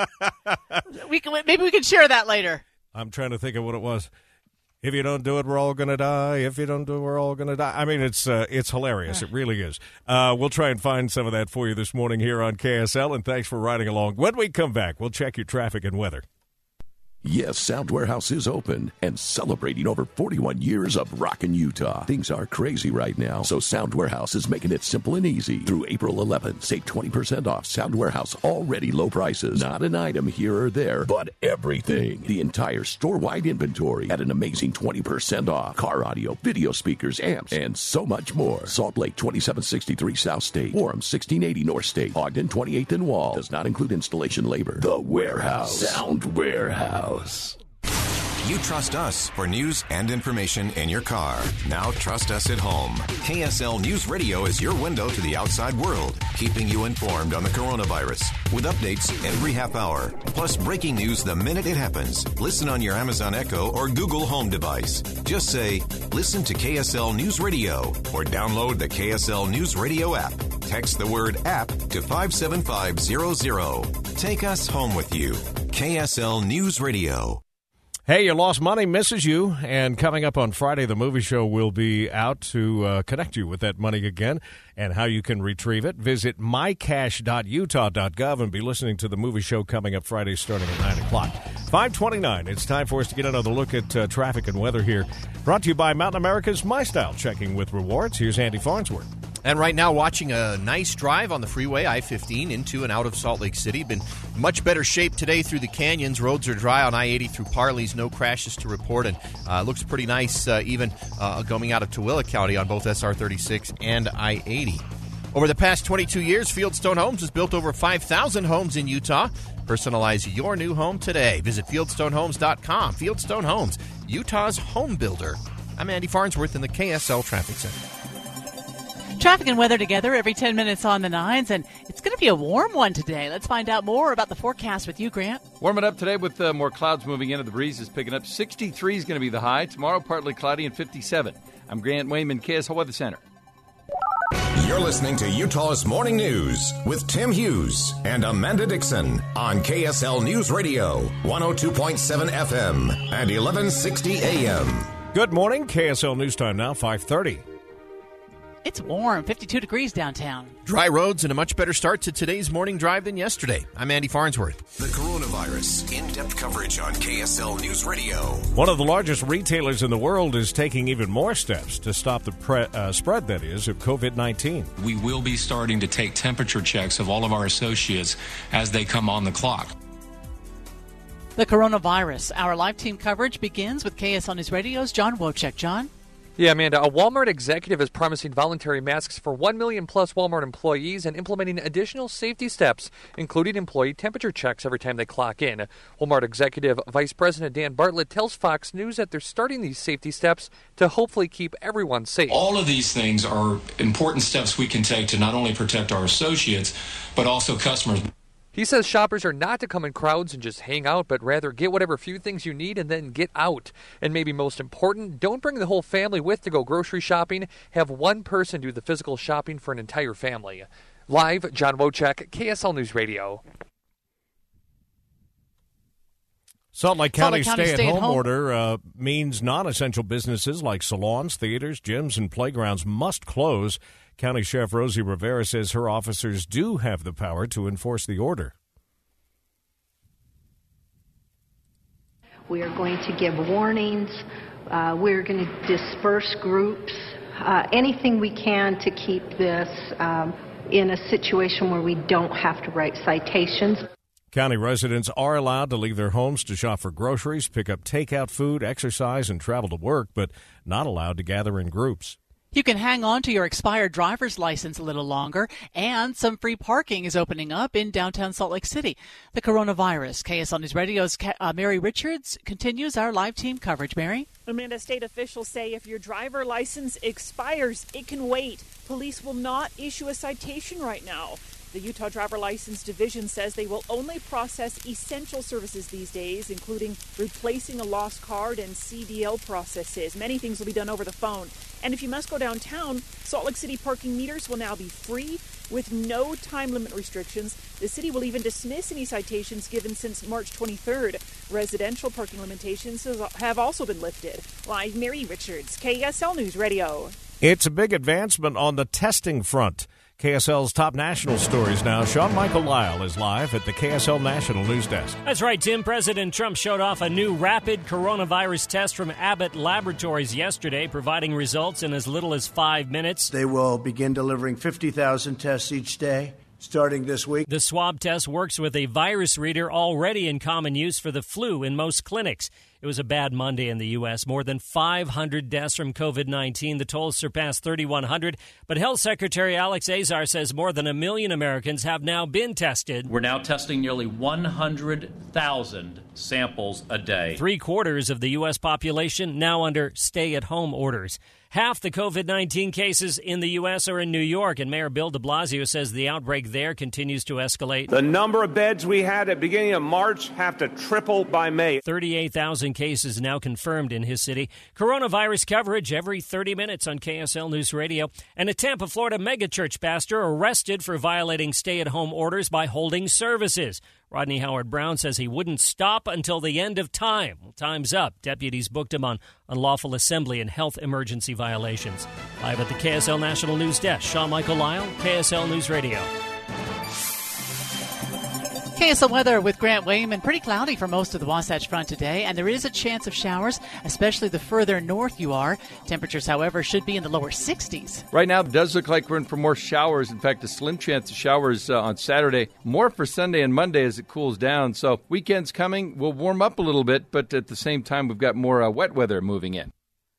[SPEAKER 9] we can, maybe we can share that later.
[SPEAKER 8] I'm trying to think of what it was. If you don't do it, we're all going to die. If you don't do it, we're all going to die. I mean, it's uh, it's hilarious. It really is. Uh, we'll try and find some of that for you this morning here on K S L, and thanks for riding along. When we come back, we'll check your traffic and weather.
[SPEAKER 21] Yes, Sound Warehouse is open and celebrating over forty-one years of rockin' Utah. Things are crazy right now, so Sound Warehouse is making it simple and easy. Through April eleventh, save twenty percent off Sound Warehouse already low prices. Not an item here or there, but everything. The entire store-wide inventory at an amazing twenty percent off. Car audio, video speakers, amps, and so much more. Salt Lake, twenty-seven sixty-three South State. Orem, sixteen eighty North State. Ogden, twenty-eighth and Wall. Does not include installation labor. The Warehouse. Sound Warehouse.
[SPEAKER 1] You trust us for news and information in your car. Now trust us at home. K S L News Radio is your window to the outside world, keeping you informed on the coronavirus with updates every half hour. Plus breaking news the minute it happens. Listen on your Amazon Echo or Google Home device. Just say, listen to K S L News Radio or download the K S L News Radio app. Text the word app to five seven five zero zero. Take us home with you. K S L News Radio.
[SPEAKER 8] Hey, your lost money misses you, and coming up on Friday, the movie show will be out to uh, connect you with that money again and how you can retrieve it. Visit my cash dot utah dot gov and be listening to the movie show coming up Friday starting at nine o'clock. five twenty-nine, it's time for us to get another look at uh, traffic and weather here. Brought to you by Mountain America's MyStyle Checking with Rewards. Here's Andy Farnsworth.
[SPEAKER 10] And right now, watching a nice drive on the freeway, I fifteen, into and out of Salt Lake City. Been much better shape today through the canyons. Roads are dry on I eighty through Parley's. No crashes to report. And uh, looks pretty nice uh, even uh, going out of Tooele County on both S R thirty-six and I eighty. Over the past twenty-two years, Fieldstone Homes has built over five thousand homes in Utah. Personalize your new home today. Visit fieldstone homes dot com. Fieldstone Homes, Utah's home builder. I'm Andy Farnsworth in the K S L Traffic Center.
[SPEAKER 9] Traffic and weather together every ten minutes on the nines, and it's going to be a warm one today. Let's find out more about the forecast with you, Grant.
[SPEAKER 20] Warming up today with uh, more clouds moving in. The breeze is picking up. sixty-three is going to be the high. Tomorrow, partly cloudy and fifty-seven. I'm Grant Wayman, K S L Weather Center.
[SPEAKER 21] You're listening to Utah's Morning News with Tim Hughes and Amanda Dixon on K S L News Radio, one oh two point seven F M and eleven sixty A M.
[SPEAKER 8] Good morning. K S L News Time now, five thirty.
[SPEAKER 9] It's warm, fifty-two degrees downtown.
[SPEAKER 10] Dry roads and a much better start to today's morning drive than yesterday. I'm Andy Farnsworth.
[SPEAKER 21] The coronavirus, in-depth coverage on K S L News Radio.
[SPEAKER 8] One of the largest retailers in the world is taking even more steps to stop the pre- uh, spread, that is, of covid nineteen.
[SPEAKER 2] We will be starting to take temperature checks of all of our associates as they come on the clock.
[SPEAKER 9] The coronavirus. Our live team coverage begins with K S L News Radio's John Wojcik. John?
[SPEAKER 3] Yeah, Amanda, a Walmart executive is promising voluntary masks for one million plus Walmart employees and implementing additional safety steps, including employee temperature checks every time they clock in. Walmart executive Vice President Dan Bartlett tells Fox News that they're starting these safety steps to hopefully keep everyone safe.
[SPEAKER 2] All of these things are important steps we can take to not only protect our associates, but also customers.
[SPEAKER 3] He says shoppers are not to come in crowds and just hang out, but rather get whatever few things you need and then get out. And maybe most important, don't bring the whole family with to go grocery shopping. Have one person do the physical shopping for an entire family. Live, John Wojcik, K S L News Radio.
[SPEAKER 8] Salt Lake County,
[SPEAKER 9] Salt Lake County
[SPEAKER 8] stay-at-home
[SPEAKER 9] stay
[SPEAKER 8] order uh, means non-essential businesses like salons, theaters, gyms, and playgrounds must close. County Sheriff Rosie Rivera says her officers do have the power to enforce the order.
[SPEAKER 22] We are going to give warnings. Uh, we're going to disperse groups. Uh, anything we can to keep this um, in a situation where we don't have to write citations.
[SPEAKER 8] County residents are allowed to leave their homes to shop for groceries, pick up takeout food, exercise, and travel to work, but not allowed to gather in groups.
[SPEAKER 9] You can hang on to your expired driver's license a little longer, and some free parking is opening up in downtown Salt Lake City. The coronavirus. K S L News Radio's uh, Mary Richards continues our live team coverage. Mary?
[SPEAKER 6] Amanda, state officials say if your driver license expires, it can wait. Police will not issue a citation right now. The Utah Driver License Division says they will only process essential services these days, including replacing a lost card and C D L processes. Many things will be done over the phone. And if you must go downtown, Salt Lake City parking meters will now be free with no time limit restrictions. The city will even dismiss any citations given since March twenty-third. Residential parking limitations have also been lifted. Live, Mary Richards, K S L News Radio.
[SPEAKER 8] It's a big advancement on the testing front. K S L's top national stories now. Sean Michael Lyle is live at the K S L National News Desk.
[SPEAKER 15] That's right, Tim. President Trump showed off a new rapid coronavirus test from Abbott Laboratories yesterday, providing results in as little as five minutes.
[SPEAKER 18] They will begin delivering fifty thousand tests each day. starting this week.
[SPEAKER 15] The swab test works with a virus reader already in common use for the flu in most clinics. It was a bad Monday in the U S. More than five hundred deaths from covid nineteen. The toll surpassed thirty-one hundred. But Health Secretary Alex Azar says more than a million Americans have now been tested.
[SPEAKER 5] We're now testing nearly one hundred thousand samples a day.
[SPEAKER 15] Three quarters of the U S population now under stay-at-home orders. Half the covid nineteen cases in the U S are in New York, and Mayor Bill de Blasio says the outbreak there continues to escalate.
[SPEAKER 12] The number of beds we had at the beginning of March have to triple by May.
[SPEAKER 15] thirty-eight thousand cases now confirmed in his city. Coronavirus coverage every thirty minutes on K S L News Radio. And a Tampa, Florida megachurch pastor arrested for violating stay-at-home orders by holding services. Rodney Howard-Brown says he wouldn't stop until the end of time. Well, time's up. Deputies booked him on unlawful assembly and health emergency violations. Live at the K S L National News Desk, Sean Michael Lyle, K S L News Radio.
[SPEAKER 9] K S L weather with Grant Wayman. Pretty cloudy for most of the Wasatch Front today, and there is a chance of showers, especially the further north you are. Temperatures, however, should be in the lower sixties.
[SPEAKER 20] Right now, it does look like we're in for more showers. In fact, a slim chance of showers uh, on Saturday. More for Sunday and Monday as it cools down. So weekend's coming. We'll warm up a little bit, but at the same time, we've got more uh, wet weather moving in.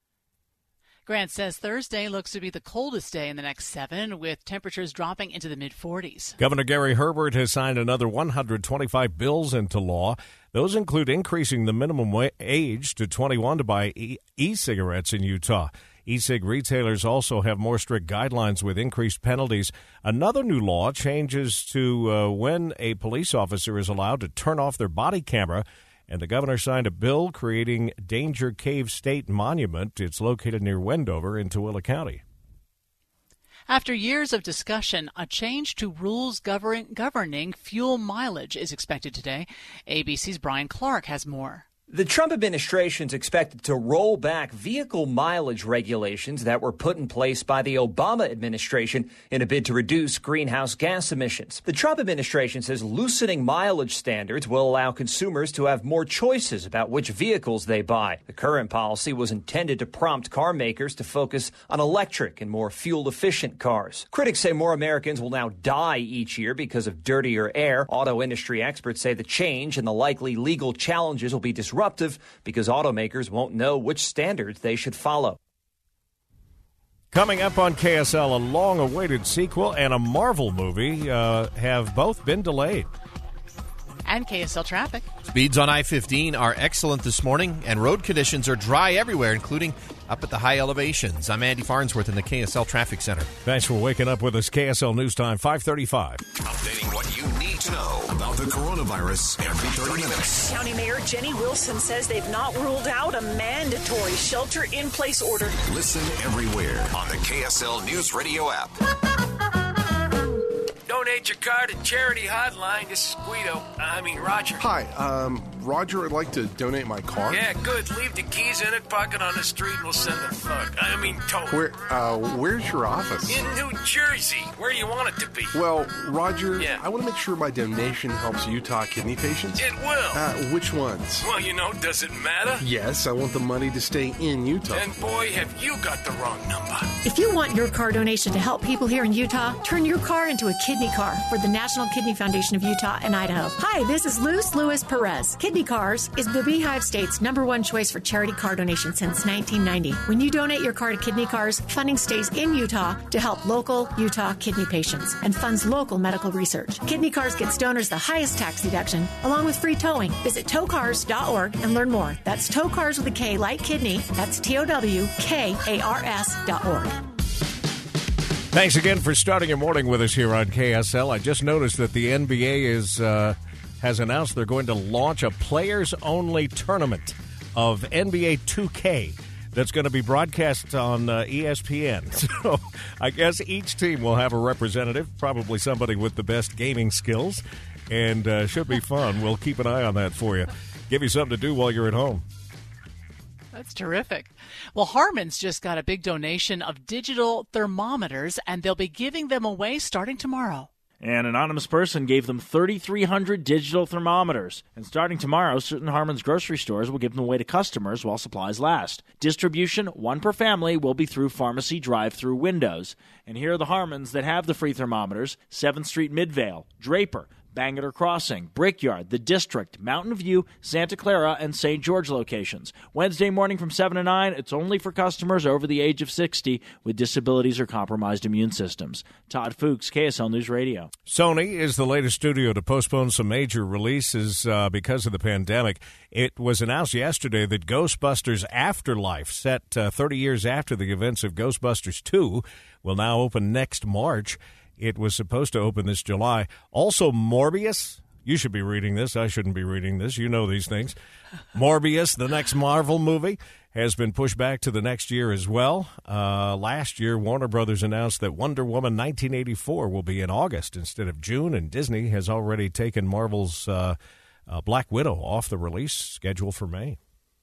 [SPEAKER 9] Grant says Thursday looks to be the coldest day in the next seven, with temperatures dropping into the mid-forties.
[SPEAKER 8] Governor Gary Herbert has signed another one hundred twenty-five bills into law. Those include increasing the minimum wa- age to twenty-one to buy e- e-cigarettes in Utah. E-cig retailers also have more strict guidelines with increased penalties. Another new law changes to uh, when a police officer is allowed to turn off their body camera. And the governor signed a bill creating Danger Cave State Monument. It's located near Wendover in Tooele County.
[SPEAKER 9] After years of discussion, a change to rules govern- governing fuel mileage is expected today. A B C's Brian Clark has more.
[SPEAKER 14] The Trump administration is expected to roll back vehicle mileage regulations that were put in place by the Obama administration in a bid to reduce greenhouse gas emissions. The Trump administration says loosening mileage standards will allow consumers to have more choices about which vehicles they buy. The current policy was intended to prompt car makers to focus on electric and more fuel-efficient cars. Critics say more Americans will now die each year because of dirtier air. Auto industry experts say the change and the likely legal challenges will be disruptive. Disruptive because automakers won't know which standards they should follow.
[SPEAKER 8] Coming up on K S L, a long-awaited sequel and a Marvel movie uh, have both been delayed.
[SPEAKER 9] And K S L traffic.
[SPEAKER 10] Speeds on I fifteen are excellent this morning, and road conditions are dry everywhere, including up at the high elevations. I'm Andy Farnsworth in the K S L Traffic Center.
[SPEAKER 8] Thanks for waking up with us. K S L News Time, five thirty-five.
[SPEAKER 1] Updating what you need to know about the coronavirus every thirty minutes.
[SPEAKER 6] County Mayor Jenny Wilson says they've not ruled out a mandatory shelter-in-place order.
[SPEAKER 1] Listen everywhere on the K S L News Radio app.
[SPEAKER 16] Donate your car to Charity Hotline. This is Guido. I mean, Roger.
[SPEAKER 23] Hi, um, Roger, I'd like to donate my car.
[SPEAKER 16] Yeah, good. Leave the keys in it, park it on the street, and we'll send it fuck. I mean, tow.
[SPEAKER 23] Where, uh, where's your office?
[SPEAKER 16] In New Jersey, where you want it to be.
[SPEAKER 23] Well, Roger,
[SPEAKER 16] yeah.
[SPEAKER 23] I want to make sure my donation helps Utah kidney patients.
[SPEAKER 16] It will.
[SPEAKER 23] Uh, which ones?
[SPEAKER 16] Well, you know, does it matter?
[SPEAKER 23] Yes, I want the money to stay in Utah.
[SPEAKER 16] And boy, have you got the wrong number.
[SPEAKER 24] If you want your car donation to help people here in Utah, turn your car into a kidney car for the National Kidney Foundation of Utah and Idaho. Hi, this is Luz Lewis Perez. Kidney Cars is the Beehive State's number one choice for charity car donation since nineteen ninety. When you donate your car to Kidney Cars, funding stays in Utah to help local Utah kidney patients and funds local medical research. Kidney Cars gets donors the highest tax deduction, along with free towing. Visit tow cars dot org and learn more. That's Tow Cars with a K like kidney. That's T O W K A R S dot org.
[SPEAKER 8] Thanks again for starting your morning with us here on K S L. I just noticed that the N B A is uh, has announced they're going to launch a players-only tournament of N B A two K that's going to be broadcast on uh, E S P N. So I guess each team will have a representative, probably somebody with the best gaming skills, and uh, should be fun. We'll keep an eye on that for you. Give you something to do while you're at home.
[SPEAKER 9] That's terrific. Well, Harmon's just got a big donation of digital thermometers, and they'll be giving them away starting tomorrow.
[SPEAKER 4] An anonymous person gave them thirty-three hundred digital thermometers. And starting tomorrow, certain Harmon's grocery stores will give them away to customers while supplies last. Distribution, one per family, will be through pharmacy drive-through windows. And here are the Harmons that have the free thermometers: seventh Street Midvale, Draper, Bangor Crossing, Brickyard, The District, Mountain View, Santa Clara, and Saint George locations. Wednesday morning from seven to nine, it's only for customers over the age of sixty with disabilities or compromised immune systems. Todd Fuchs, K S L News Radio.
[SPEAKER 8] Sony is the latest studio to postpone some major releases uh, because of the pandemic. It was announced yesterday that Ghostbusters Afterlife, set uh, thirty years after the events of Ghostbusters two, will now open next March. It was supposed to open this July. Also, Morbius. You should be reading this. I shouldn't be reading this. You know these things. Morbius, the next Marvel movie, has been pushed back to the next year as well. Uh, last year, Warner Brothers announced that Wonder Woman nineteen eighty-four will be in August instead of June, and Disney has already taken Marvel's uh, uh, Black Widow off the release schedule for May.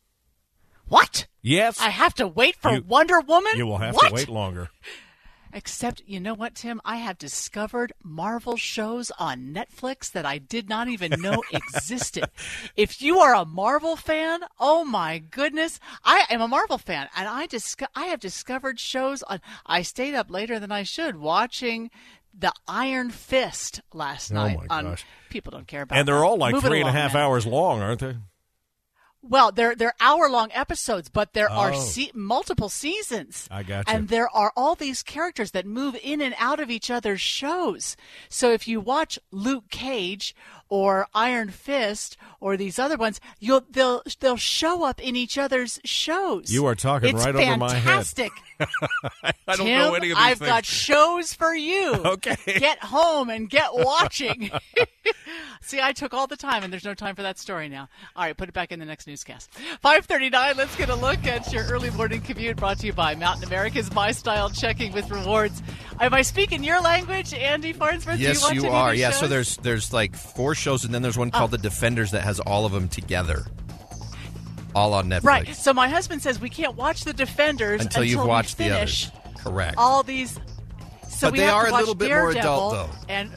[SPEAKER 9] What?
[SPEAKER 8] Yes.
[SPEAKER 9] I have to wait for
[SPEAKER 8] You-
[SPEAKER 9] Wonder Woman?
[SPEAKER 8] You will have
[SPEAKER 9] What?
[SPEAKER 8] to wait longer.
[SPEAKER 9] Except, you know what, Tim? I have discovered Marvel shows on Netflix that I did not even know existed. If you are a Marvel fan, oh my goodness. I am a Marvel fan, and I disco- I have discovered shows on... I stayed up later than I should watching the Iron Fist last
[SPEAKER 8] Oh,
[SPEAKER 9] night.
[SPEAKER 8] my
[SPEAKER 9] on
[SPEAKER 8] gosh.
[SPEAKER 9] People don't care about
[SPEAKER 8] And they're
[SPEAKER 9] that.
[SPEAKER 8] all like
[SPEAKER 9] Move it
[SPEAKER 8] three and a
[SPEAKER 9] along,
[SPEAKER 8] half
[SPEAKER 9] man.
[SPEAKER 8] hours long, aren't they?
[SPEAKER 9] Well, they're they're hour long episodes, but there are
[SPEAKER 8] Oh.
[SPEAKER 9] se- multiple seasons.
[SPEAKER 8] I got you.
[SPEAKER 9] And there are all these characters that move in and out of each other's shows. So if you watch Luke Cage or Iron Fist or these other ones, you'll they'll they'll show up in each other's shows.
[SPEAKER 8] You are talking
[SPEAKER 9] it's
[SPEAKER 8] right over my head.
[SPEAKER 9] fantastic.
[SPEAKER 8] I don't
[SPEAKER 9] Tim,
[SPEAKER 8] know any of these
[SPEAKER 9] I've
[SPEAKER 8] things.
[SPEAKER 9] got shows for you.
[SPEAKER 8] Okay.
[SPEAKER 9] Get home and get watching. See, I took all the time, and there's no time for that story now. All right, put it back in the next newscast. five thirty-nine, let's get a look at your early morning commute, brought to you by Mountain America's My Style Checking with Rewards. Am I speaking your language, Andy Farnsworth?
[SPEAKER 10] Yes,
[SPEAKER 9] Do you, watch
[SPEAKER 10] you
[SPEAKER 9] any
[SPEAKER 10] are.
[SPEAKER 9] of these
[SPEAKER 10] Yeah,
[SPEAKER 9] shows?
[SPEAKER 10] so there's there's like four shows, and then there's one called
[SPEAKER 9] Oh.
[SPEAKER 10] The Defenders that has all of them together. All on Netflix.
[SPEAKER 9] Right, so my husband says we can't watch The Defenders
[SPEAKER 10] Until you've
[SPEAKER 9] we
[SPEAKER 10] watched the
[SPEAKER 9] finish
[SPEAKER 10] others. Correct.
[SPEAKER 9] all these... So
[SPEAKER 10] But
[SPEAKER 9] we
[SPEAKER 10] they
[SPEAKER 9] have
[SPEAKER 10] are
[SPEAKER 9] to
[SPEAKER 10] a
[SPEAKER 9] watch
[SPEAKER 10] little bit more
[SPEAKER 9] Daredevil
[SPEAKER 10] adult, though.
[SPEAKER 9] And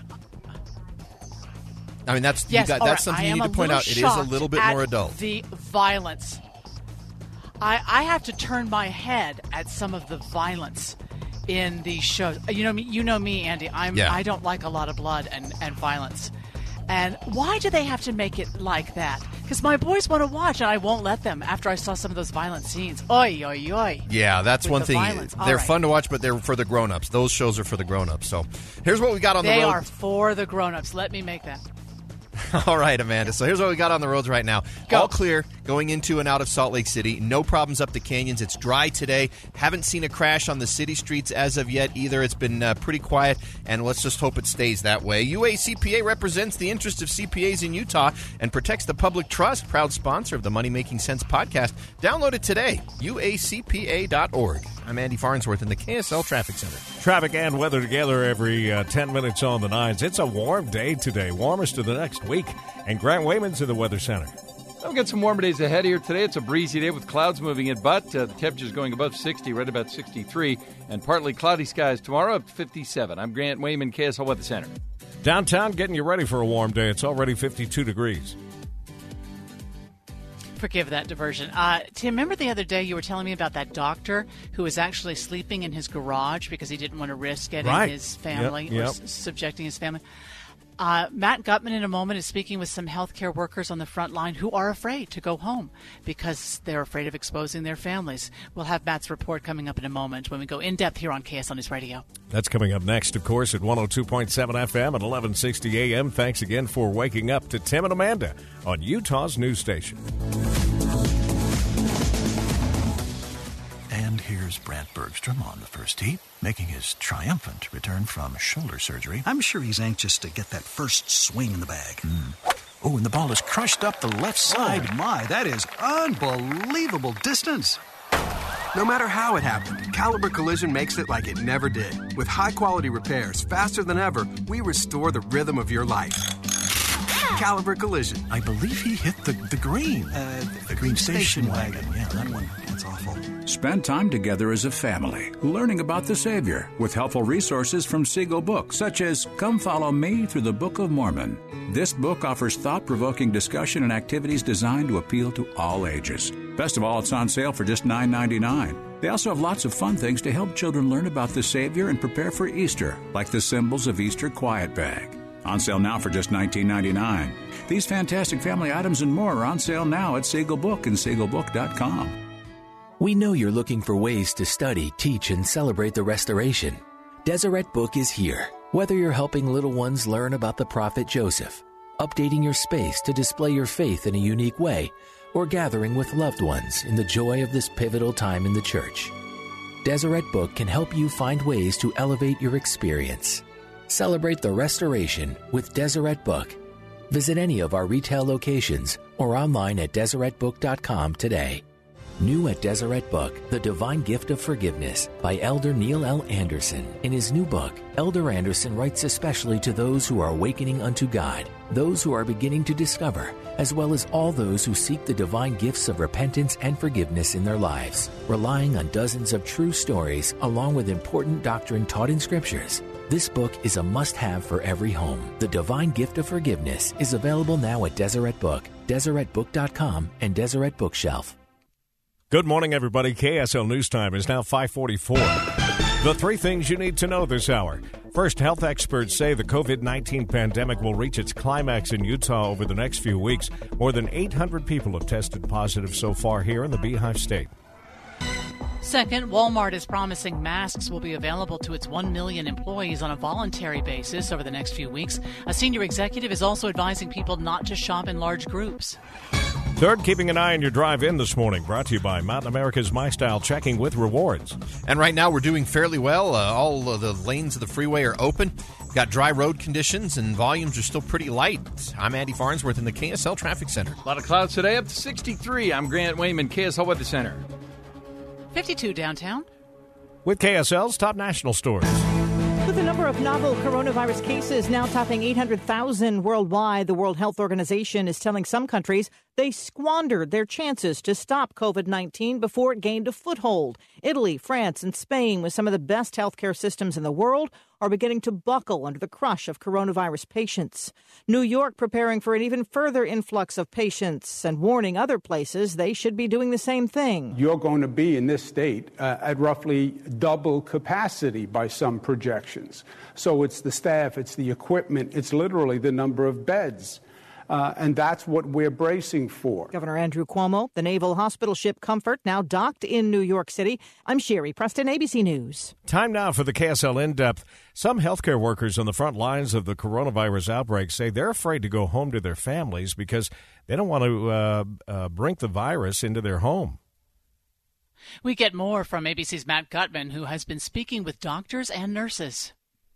[SPEAKER 10] I mean, that's
[SPEAKER 9] Yes,
[SPEAKER 10] you got,
[SPEAKER 9] all
[SPEAKER 10] that's
[SPEAKER 9] right,
[SPEAKER 10] something
[SPEAKER 9] I
[SPEAKER 10] you
[SPEAKER 9] am
[SPEAKER 10] need
[SPEAKER 9] a
[SPEAKER 10] to point
[SPEAKER 9] little
[SPEAKER 10] out. It is a
[SPEAKER 9] shocked
[SPEAKER 10] little bit
[SPEAKER 9] at
[SPEAKER 10] more adult.
[SPEAKER 9] The violence. I I have to turn my head at some of the violence in these shows. You know me, you know me, Andy. I'm
[SPEAKER 10] Yeah.
[SPEAKER 9] I don't like a lot of blood and, and violence. And why do they have to make it like that? Because my boys want to watch, and I won't let them after I saw some of those violent scenes. Oi, oi, oi.
[SPEAKER 10] Yeah, that's
[SPEAKER 9] With
[SPEAKER 10] one
[SPEAKER 9] the
[SPEAKER 10] thing.
[SPEAKER 9] violence. All
[SPEAKER 10] They're
[SPEAKER 9] right.
[SPEAKER 10] fun to watch, but they're for the grown-ups. Those shows are for the grown-ups. So here's what we got on
[SPEAKER 9] They
[SPEAKER 10] the road.
[SPEAKER 9] are for the grown-ups. Let me make that.
[SPEAKER 10] All right, Amanda. So here's what we got on the roads right now.
[SPEAKER 9] Go.
[SPEAKER 10] All clear going into and out of Salt Lake City. No problems up the canyons. It's dry today. Haven't seen a crash on the city streets as of yet either. It's been uh, pretty quiet, and let's just hope it stays that way. U A C P A represents the interest of C P As in Utah and protects the public trust. Proud sponsor of the Money Making Sense podcast. Download it today. U A C P A dot org. I'm Andy Farnsworth in the K S L Traffic Center.
[SPEAKER 8] Traffic and weather together every uh, ten minutes on the nines. It's a warm day today, warmest of the next week. And Grant Wayman's in the Weather Center.
[SPEAKER 20] We've got some warmer days ahead here today. It's a breezy day with clouds moving in, but uh, the temperature's going above sixty, right about sixty-three, and partly cloudy skies tomorrow up to fifty-seven. I'm Grant Wayman, K S L Weather Center.
[SPEAKER 8] Downtown getting you ready for a warm day. It's already fifty-two degrees.
[SPEAKER 9] Forgive that diversion. Uh, Tim, remember the other day you were telling me about that doctor who was actually sleeping in his garage because he didn't want to risk getting
[SPEAKER 8] Right.
[SPEAKER 9] his family
[SPEAKER 8] Yep,
[SPEAKER 9] or
[SPEAKER 8] yep.
[SPEAKER 9] s- subjecting his family? Uh, Matt Gutman in a moment is speaking with some healthcare workers on the front line who are afraid to go home because they're afraid of exposing their families. We'll have Matt's report coming up in a moment when we go in depth here on K S L News Radio.
[SPEAKER 8] That's coming up next, of course, at one oh two point seven F M at eleven sixty A M. Thanks again for waking up to Tim and Amanda on Utah's news station.
[SPEAKER 7] And here's Brant Bergstrom on the first tee, making his triumphant return from shoulder surgery.
[SPEAKER 13] I'm sure he's anxious to get that first swing in the bag.
[SPEAKER 7] Mm. Oh, and the ball is crushed up the left side.
[SPEAKER 13] Oh, my, that is unbelievable distance.
[SPEAKER 23] No matter how it happened, Caliber Collision makes it like it never did. With high-quality repairs, faster than ever, we restore the rhythm of your life.
[SPEAKER 13] Caliber Collision.
[SPEAKER 7] I believe he hit the, the green.
[SPEAKER 13] Uh,
[SPEAKER 7] the green station, station wagon.
[SPEAKER 13] wagon. Yeah, that one. That's awful.
[SPEAKER 11] Spend time together as a family, learning about the Savior with helpful resources from Siegel Books, such as Come Follow Me Through the Book of Mormon. This book offers thought-provoking discussion and activities designed to appeal to all ages. Best of all, it's on sale for just nine ninety-nine. They also have lots of fun things to help children learn about the Savior and prepare for Easter, like the Symbols of Easter Quiet Bag. On sale now for just nineteen ninety-nine. These fantastic family items and more are on sale now at Siegel Book and siegel book dot com.
[SPEAKER 17] We know you're looking for ways to study, teach, and celebrate the Restoration. Deseret Book is here. Whether you're helping little ones learn about the prophet Joseph, updating your space to display your faith in a unique way, or gathering with loved ones in the joy of this pivotal time in the church, Deseret Book can help you find ways to elevate your experience. Celebrate the Restoration with Deseret Book. Visit any of our retail locations or online at deseret book dot com today. New at Deseret Book, The Divine Gift of Forgiveness by Elder Neil L. Anderson. In his new book, Elder Anderson writes especially to those who are awakening unto God, those who are beginning to discover, as well as all those who seek the divine gifts of repentance and forgiveness in their lives, relying on dozens of true stories along with important doctrine taught in scriptures. This book is a must-have for every home. The Divine Gift of Forgiveness is available now at Deseret Book, deseret book dot com, and Deseret Bookshelf.
[SPEAKER 8] Good morning, everybody. K S L News Time is now five forty-four. The three things you need to know this hour. First, health experts say the covid nineteen pandemic will reach its climax in Utah over the next few weeks. More than eight hundred people have tested positive so far here in the Beehive State.
[SPEAKER 9] Second, Walmart is promising masks will be available to its one million employees on a voluntary basis over the next few weeks. A senior executive is also advising people not to shop in large groups.
[SPEAKER 8] Third, keeping an eye on your drive in this morning, brought to you by Mountain America's MyStyle Checking with Rewards.
[SPEAKER 10] And right now we're doing fairly well. Uh, all of the lanes of the freeway are open. We've got dry road conditions and volumes are still pretty light. I'm Andy Farnsworth in the K S L Traffic Center.
[SPEAKER 20] A lot of clouds today, up to sixty-three. I'm Grant Wayman, K S L Weather Center.
[SPEAKER 9] fifty-two downtown.
[SPEAKER 8] With K S L's top national stories.
[SPEAKER 19] With the number of novel coronavirus cases now topping eight hundred thousand worldwide, the World Health Organization is telling some countries they squandered their chances to stop covid nineteen before it gained a foothold. Italy, France, and Spain, with some of the best healthcare systems in the world, are beginning to buckle under the crush of coronavirus patients. New York preparing for an even further influx of patients and warning other places they should be doing the same thing.
[SPEAKER 21] You're going to be in this state uh, at roughly double capacity by some projections. So it's the staff, it's the equipment, it's literally the number of beds. Uh, and that's what we're bracing for.
[SPEAKER 19] Governor Andrew Cuomo, the naval hospital ship Comfort, now docked in New York City. I'm Sherry Preston, A B C News.
[SPEAKER 8] Time now for the K S L In-Depth. Some healthcare workers on the front lines of the coronavirus outbreak say they're afraid to go home to their families because they don't want to uh, uh, bring the virus into their home.
[SPEAKER 9] We get more from A B C's Matt Gutman, who has been speaking with doctors and nurses.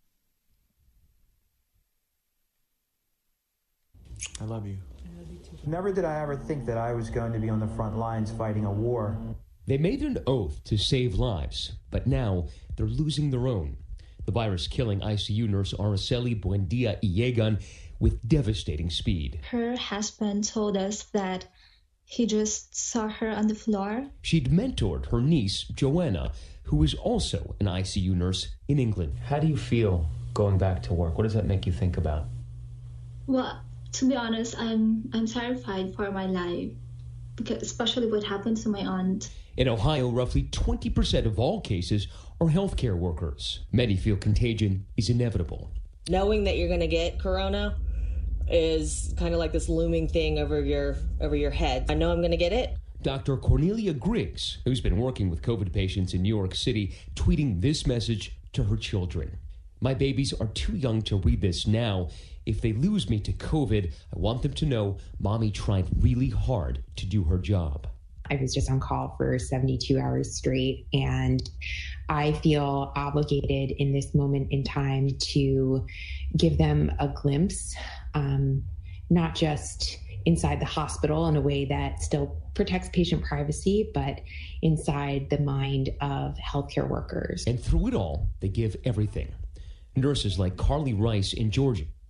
[SPEAKER 25] I love you. I love you too. Never did I ever think that I was going to be on the front lines fighting a war.
[SPEAKER 26] They made an oath to save lives, but now they're losing their own. The virus killing I C U nurse Araceli Buendia-Illegan with devastating speed.
[SPEAKER 27] Her husband told us that he just saw her on the floor.
[SPEAKER 26] She'd mentored her niece, Joanna, who is also an I C U nurse in England.
[SPEAKER 25] How do you feel going back to work? What does that make you think about?
[SPEAKER 27] Well, to be honest, I'm I'm terrified for my life, because especially what happened to my aunt.
[SPEAKER 26] In Ohio, roughly twenty percent of all cases are healthcare workers. Many feel contagion is inevitable.
[SPEAKER 28] Knowing that you're going to get corona is kind of like this looming thing over your over your head. I know I'm going to get it.
[SPEAKER 26] Doctor Cornelia Griggs, who's been working with COVID patients in New York City, tweeting this message to her children. My babies are too young to read this now. If they lose me to COVID, I want them to know Mommy tried really hard to do her job.
[SPEAKER 29] I was just on call for seventy-two hours straight, and I feel obligated in this moment in time to give them a glimpse, um, not just inside the hospital in a way that still protects patient privacy, but inside the mind of healthcare workers.
[SPEAKER 26] And through it all, they give everything. Nurses like Carly Rice in Georgia,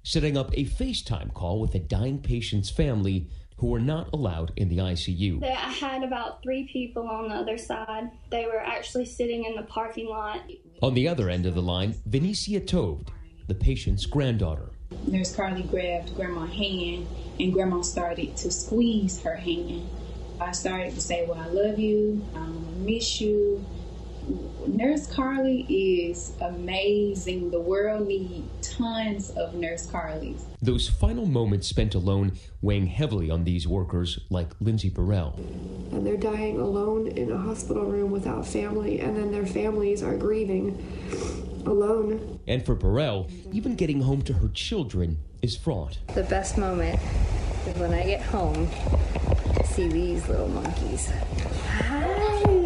[SPEAKER 26] setting up a FaceTime call with a dying patient's family who were not allowed in the I C U.
[SPEAKER 2] I had about three people on the other side. They were actually sitting in the parking lot.
[SPEAKER 26] On the other end of the line, Vinicia Toved, the patient's granddaughter.
[SPEAKER 3] Nurse Carly grabbed Grandma's hand, and Grandma started to squeeze her hand. I started to say, well, I love you, I miss you. Nurse Carly is amazing. The world needs tons of Nurse Carlys.
[SPEAKER 26] Those final moments spent alone weighing heavily on these workers like Lindsay Burrell.
[SPEAKER 5] And they're dying alone in a hospital room without family, and then their families are grieving alone.
[SPEAKER 26] And for Burrell, even getting home to her children is fraught.
[SPEAKER 6] The best moment is when I get home to see these little monkeys. Hi.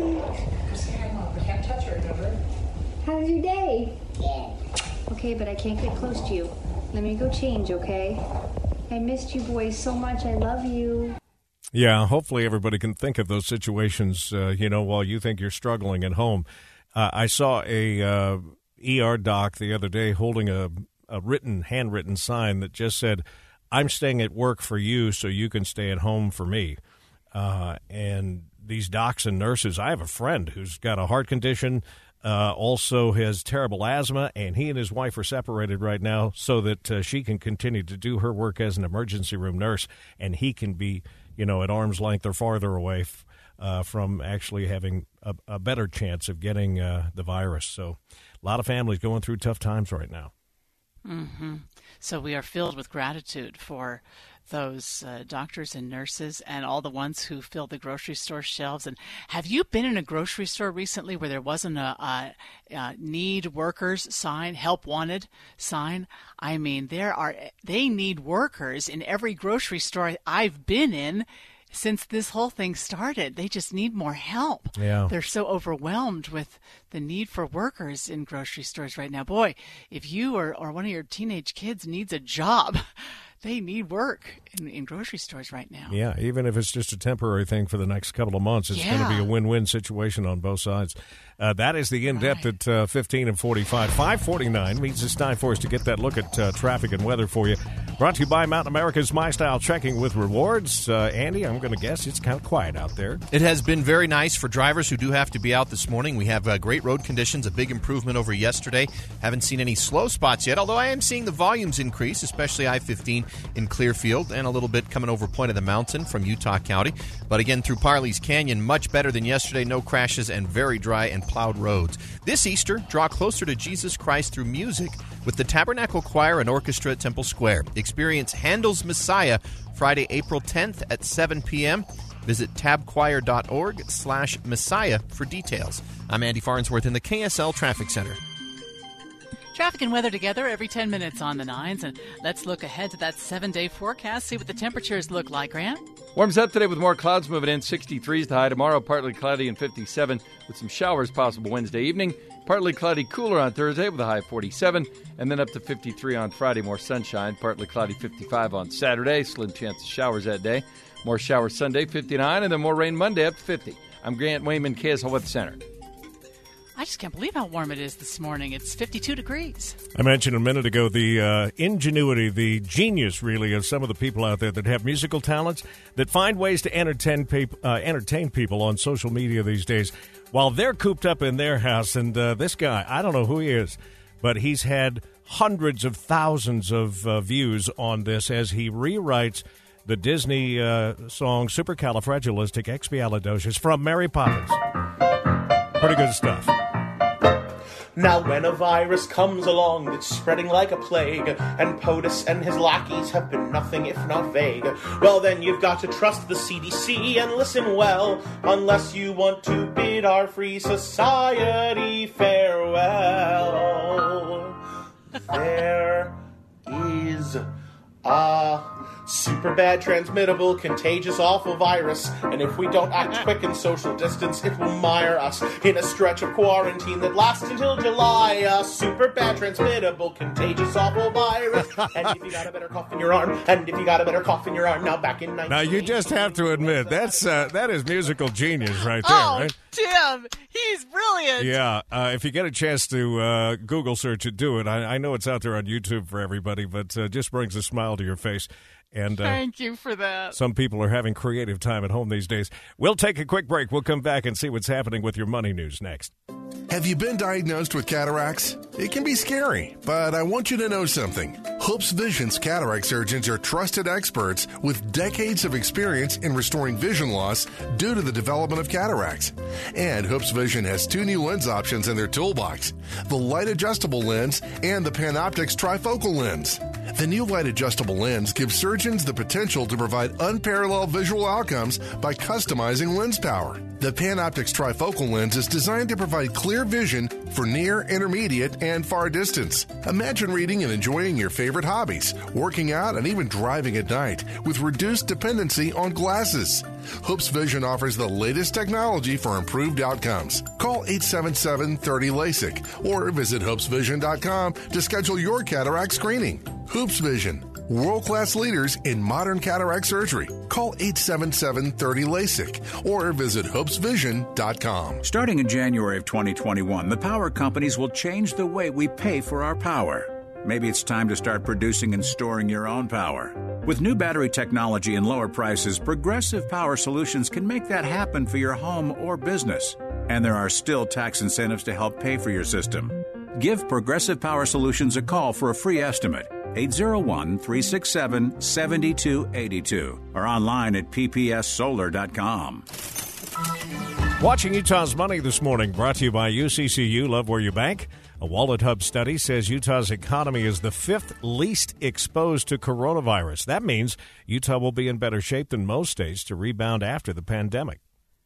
[SPEAKER 6] Can't touch her, remember? How was your day? Yeah. Okay, but I can't get close to you. Let me go change, okay? I missed you boys so much. I love you.
[SPEAKER 8] Yeah, hopefully everybody can think of those situations, uh, you know, while you think you're struggling at home. Uh, I saw a uh, E R doc the other day holding a, a written, handwritten sign that just said, I'm staying at work for you so you can stay at home for me. Uh, and these docs and nurses, I have a friend who's got a heart condition, uh, also has terrible asthma, and he and his wife are separated right now so that uh, she can continue to do her work as an emergency room nurse, and he can be, you know, at arm's length or farther away f- uh, from actually having a, a better chance of getting uh, the virus. So a lot of families going through tough times right now.
[SPEAKER 9] Mm-hmm. So we are filled with gratitude for those uh, doctors and nurses and all the ones who fill the grocery store shelves. And have you been in a grocery store recently where there wasn't a, a, a need workers sign, help wanted sign? I mean, there are they need workers in every grocery store I've been in since this whole thing started. They just need more help.
[SPEAKER 8] Yeah.
[SPEAKER 9] They're so overwhelmed with the need for workers in grocery stores right now. Boy, if you or, or one of your teenage kids needs a job, they need work in, in grocery stores right now.
[SPEAKER 8] Yeah, even if it's just a temporary thing for the next couple of months, it's
[SPEAKER 9] yeah.
[SPEAKER 8] going to be a win-win situation on both sides. Uh, that is the in-depth
[SPEAKER 9] right.
[SPEAKER 8] at uh, fifteen and forty-five. five forty-nine means it's time for us to get that look at uh, traffic and weather for you. Brought to you by Mountain America's My Style Checking with Rewards. Uh, Andy, I'm going to guess it's kind of quiet out there.
[SPEAKER 10] It has been very nice for drivers who do have to be out this morning. We have uh, great road conditions, a big improvement over yesterday. Haven't seen any slow spots yet, although I am seeing the volumes increase, especially I fifteen in Clearfield and a little bit coming over Point of the Mountain from Utah County. But again, through Parley's Canyon, much better than yesterday. No crashes and very dry and plowed roads. This Easter, draw closer to Jesus Christ through music with the Tabernacle Choir and Orchestra at Temple Square. Experience Handel's Messiah Friday, April tenth at seven p.m. Visit tabchoir.org slash Messiah for details. I'm Andy Farnsworth in the K S L Traffic Center.
[SPEAKER 9] Traffic and weather together every ten minutes on the nines. And let's look ahead to that seven-day forecast, see what the temperatures look like, Grant.
[SPEAKER 20] Warms up today with more clouds moving in. sixty-three is the high. Tomorrow, partly cloudy and fifty-seven with some showers possible Wednesday evening. Partly cloudy, cooler on Thursday with a high of forty-seven. And then up to fifty-three on Friday, more sunshine. Partly cloudy, fifty-five on Saturday. Slim chance of showers that day. More showers Sunday, fifty-nine. And then more rain Monday, up to fifty. I'm Grant Wayman, K S L Weather Center.
[SPEAKER 9] I just can't believe how warm it is this morning. It's fifty-two degrees.
[SPEAKER 8] I mentioned a minute ago the uh, ingenuity, the genius, really, of some of the people out there that have musical talents that find ways to entertain, peop- uh, entertain people on social media these days while they're cooped up in their house. And uh, this guy, I don't know who he is, but he's had hundreds of thousands of uh, views on this as he rewrites the Disney uh, song Supercalifragilisticexpialidocious from Mary Poppins. Pretty good stuff.
[SPEAKER 12] Now when a virus comes along that's spreading like a plague, and POTUS and his lackeys have been nothing if not vague, well then you've got to trust the C D C and listen well, unless you want to bid our free society farewell. There is a Super bad, transmittable, contagious, awful virus. And if we don't act quick and social distance, it will mire us in a stretch of quarantine that lasts until July. A super bad, transmittable, contagious, awful virus. And if you got a better cough in your arm, and if you got a better cough in your arm, now back in nineteen
[SPEAKER 8] Now, you just have to admit, that's uh, that is musical genius right there,
[SPEAKER 9] oh,
[SPEAKER 8] right?
[SPEAKER 9] Tim, he's brilliant.
[SPEAKER 8] Yeah, uh, if you get a chance to uh, Google search it, do it. I, I know it's out there on YouTube for everybody, but uh, just brings a smile to your face. And uh,
[SPEAKER 9] thank you for that.
[SPEAKER 8] Some people are having creative time at home these days. We'll take a quick break. We'll come back and see what's happening with your money news next.
[SPEAKER 1] Have you been diagnosed with cataracts? It can be scary, but I want you to know something. Hoops Vision's cataract surgeons are trusted experts with decades of experience in restoring vision loss due to the development of cataracts. And Hoops Vision has two new lens options in their toolbox, the light adjustable lens and the PanOptix trifocal lens. The new light adjustable lens gives surgeons the potential to provide unparalleled visual outcomes by customizing lens power. The PanOptix trifocal lens is designed to provide clear vision for near, intermediate, and far distance. Imagine reading and enjoying your favorite hobbies, working out, and even driving at night with reduced dependency on glasses. Hoops Vision offers the latest technology for improved outcomes. Call eight seven seven, three zero LASIK or visit hoops vision dot com to schedule your cataract screening. Hoops Vision, world-class leaders in modern cataract surgery. Call eight seven seven, three zero LASIK or visit hoops vision dot com.
[SPEAKER 11] Starting in January of twenty twenty-one, the power companies will change the way we pay for our power. Maybe it's time to start producing and storing your own power. With new battery technology and lower prices, Progressive Power Solutions can make that happen for your home or business. And there are still tax incentives to help pay for your system. Give Progressive Power Solutions a call for a free estimate. eight zero one, three six seven, seven two eight two or online at p p s solar dot com.
[SPEAKER 8] Watching Utah's Money this morning, brought to you by U C C U, Love Where You Bank. A Wallet Hub study says Utah's economy is the fifth least exposed to coronavirus. That means Utah will be in better shape than most states to rebound after the pandemic.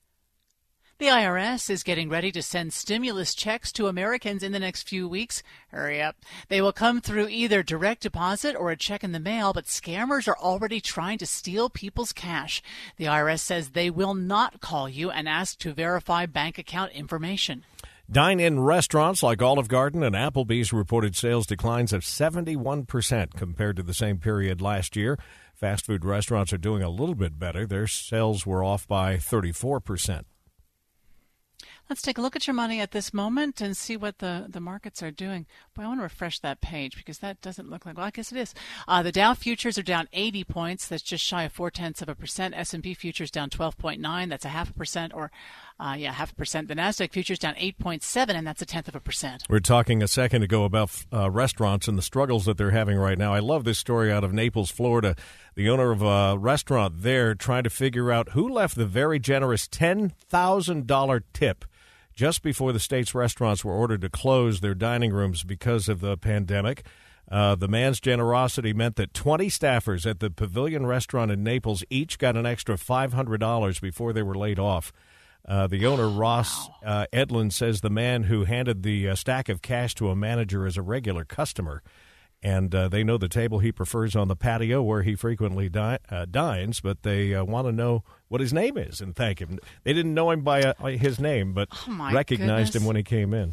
[SPEAKER 9] The I R S is getting ready to send stimulus checks to Americans in the next few weeks. Hurry up. They will come through either direct deposit or a check in the mail, but scammers are already trying to steal people's cash. The I R S says they will not call you and ask to verify bank account information.
[SPEAKER 8] Dine-in restaurants like Olive Garden and Applebee's reported sales declines of seventy-one percent compared to the same period last year. Fast food restaurants are doing a little bit better. Their sales were off by thirty-four percent.
[SPEAKER 9] Let's take a look at your money at this moment and see what the, the markets are doing. Boy, I want to refresh that page because that doesn't look like, well, I guess it is. Uh, the Dow futures are down eighty points. That's just shy of four-tenths of a percent. S and P futures down twelve point nine. That's a half a percent or, uh, yeah, half a percent. The NASDAQ futures down eight point seven, and that's a tenth of a percent.
[SPEAKER 8] We We're talking a second ago about uh, restaurants and the struggles that they're having right now. I love this story out of Naples, Florida. The owner of a restaurant there trying to figure out who left the very generous ten thousand dollars tip just before the state's restaurants were ordered to close their dining rooms because of the pandemic. Uh, the man's generosity meant that twenty staffers at the Pavilion restaurant in Naples each got an extra five hundred dollars before they were laid off. Uh, the owner, Ross uh, Edlin, says the man who handed the uh, stack of cash to a manager is a regular customer. And uh, they know the table he prefers on the patio where he frequently di- uh, dines, but they uh, want to know what his name is and thank him. They didn't know him by uh, his name, but
[SPEAKER 9] oh
[SPEAKER 8] recognized
[SPEAKER 9] goodness.
[SPEAKER 8] him when he came in.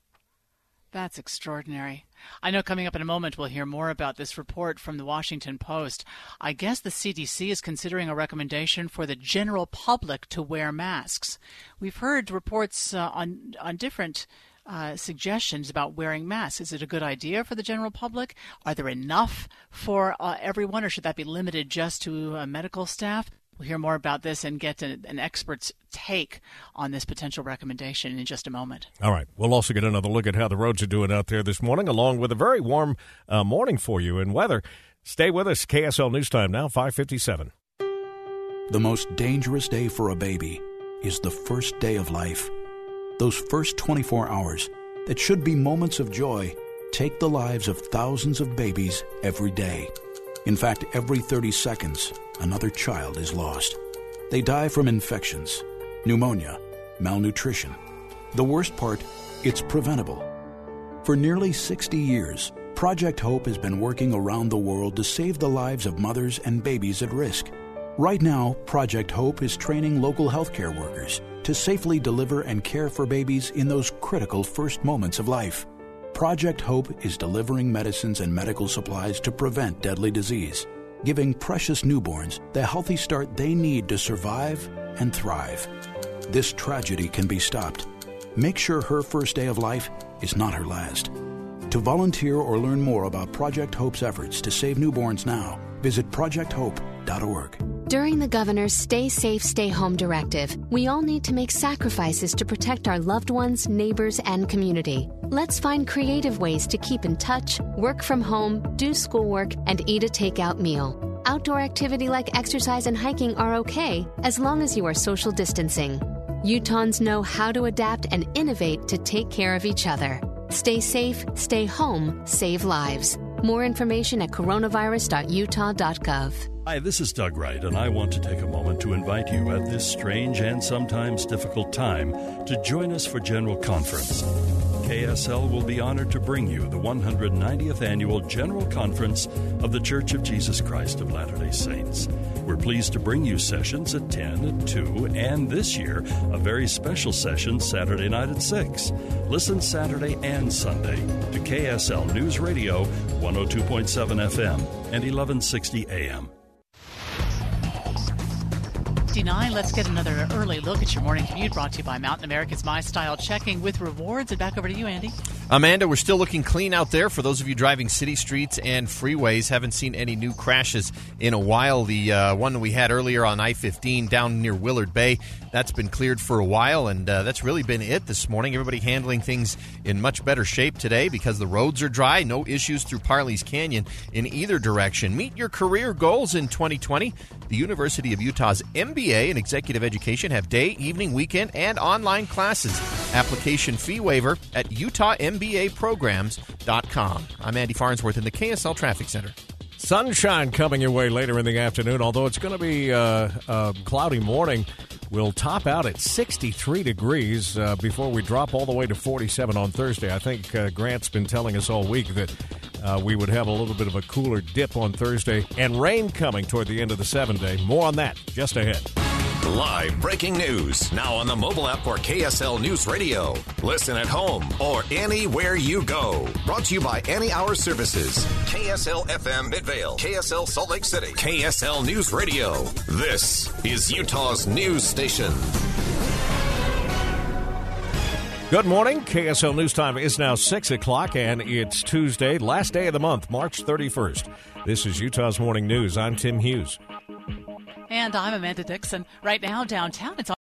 [SPEAKER 9] That's extraordinary. I know coming up in a moment we'll hear more about this report from the Washington Post. I guess the C D C is considering a recommendation for the general public to wear masks. We've heard reports uh, on on different Uh, suggestions about wearing masks. Is it a good idea for the general public? Are there enough for uh, everyone, or should that be limited just to uh, medical staff? We'll hear more about this and get a, an expert's take on this potential recommendation in just a moment.
[SPEAKER 8] All right. We'll also get another look at how the roads are doing out there this morning, along with a very warm uh, morning for you in weather. Stay with us. K S L News Time now, five fifty-seven.
[SPEAKER 13] The most dangerous day for a baby is the first day of life. Those first twenty-four hours that should be moments of joy take the lives of thousands of babies every day. In fact, every thirty seconds, another child is lost. They die from infections, pneumonia, malnutrition. The worst part, it's preventable. For nearly sixty years, Project Hope has been working around the world to save the lives of mothers and babies at risk. Right now, Project Hope is training local healthcare workers to safely deliver and care for babies in those critical first moments of life. Project Hope is delivering medicines and medical supplies to prevent deadly disease, giving precious newborns the healthy start they need to survive and thrive. This tragedy can be stopped. Make sure her first day of life is not her last. To volunteer or learn more about Project Hope's efforts to save newborns now, visit project hope dot org.
[SPEAKER 4] During the governor's Stay Safe, Stay Home directive, we all need to make sacrifices to protect our loved ones, neighbors, and community. Let's find creative ways to keep in touch, work from home, do schoolwork, and eat a takeout meal. Outdoor activity like exercise and hiking are okay as long as you are social distancing. Utahns know how to adapt and innovate to take care of each other. Stay safe, stay home, save lives. More information at coronavirus dot utah dot gov.
[SPEAKER 7] Hi, this is Doug Wright, and I want to take a moment to invite you at this strange and sometimes difficult time to join us for General Conference. K S L will be honored to bring you the one hundred ninetieth Annual General Conference of The Church of Jesus Christ of Latter-day Saints. We're pleased to bring you sessions at ten, at two, and this year, a very special session Saturday night at six. Listen Saturday and Sunday to K S L News Radio, one oh two point seven F M and eleven sixty A M.
[SPEAKER 9] fifty-nine. Let's get another early look at your morning commute, brought to you by Mountain America's My Style, checking with rewards. And back over to you, Andy.
[SPEAKER 10] Amanda, we're still looking clean out there for those of you driving city streets and freeways. Haven't seen any new crashes in a while. The uh, one that we had earlier on I fifteen down near Willard Bay, that's been cleared for a while, and uh, that's really been it this morning. Everybody handling things in much better shape today because the roads are dry. No issues through Parley's Canyon in either direction. Meet your career goals in twenty twenty. The University of Utah's M B A in Executive Education have day, evening, weekend, and online classes. Application fee waiver at utah m b a programs dot com. I'm Andy Farnsworth in the K S L Traffic Center.
[SPEAKER 8] Sunshine coming your way later in the afternoon, although it's going to be uh, a cloudy morning. We'll top out at sixty-three degrees uh, before we drop all the way to forty-seven on Thursday. I think uh, Grant's been telling us all week that uh, we would have a little bit of a cooler dip on Thursday, and rain coming toward the end of the seven-day. More on that just ahead.
[SPEAKER 14] Live breaking news now on the mobile app for K S L News Radio. Listen at home or anywhere you go. Brought to you by Any Hour Services. K S L F M Midvale. K S L Salt Lake City. K S L News Radio. This is Utah's news station.
[SPEAKER 8] Good morning. K S L News Time is now six o'clock, and it's Tuesday, last day of the month, March thirty-first. This is Utah's Morning News. I'm Tim Hughes.
[SPEAKER 9] And I'm Amanda Dixon. Right now, downtown, it's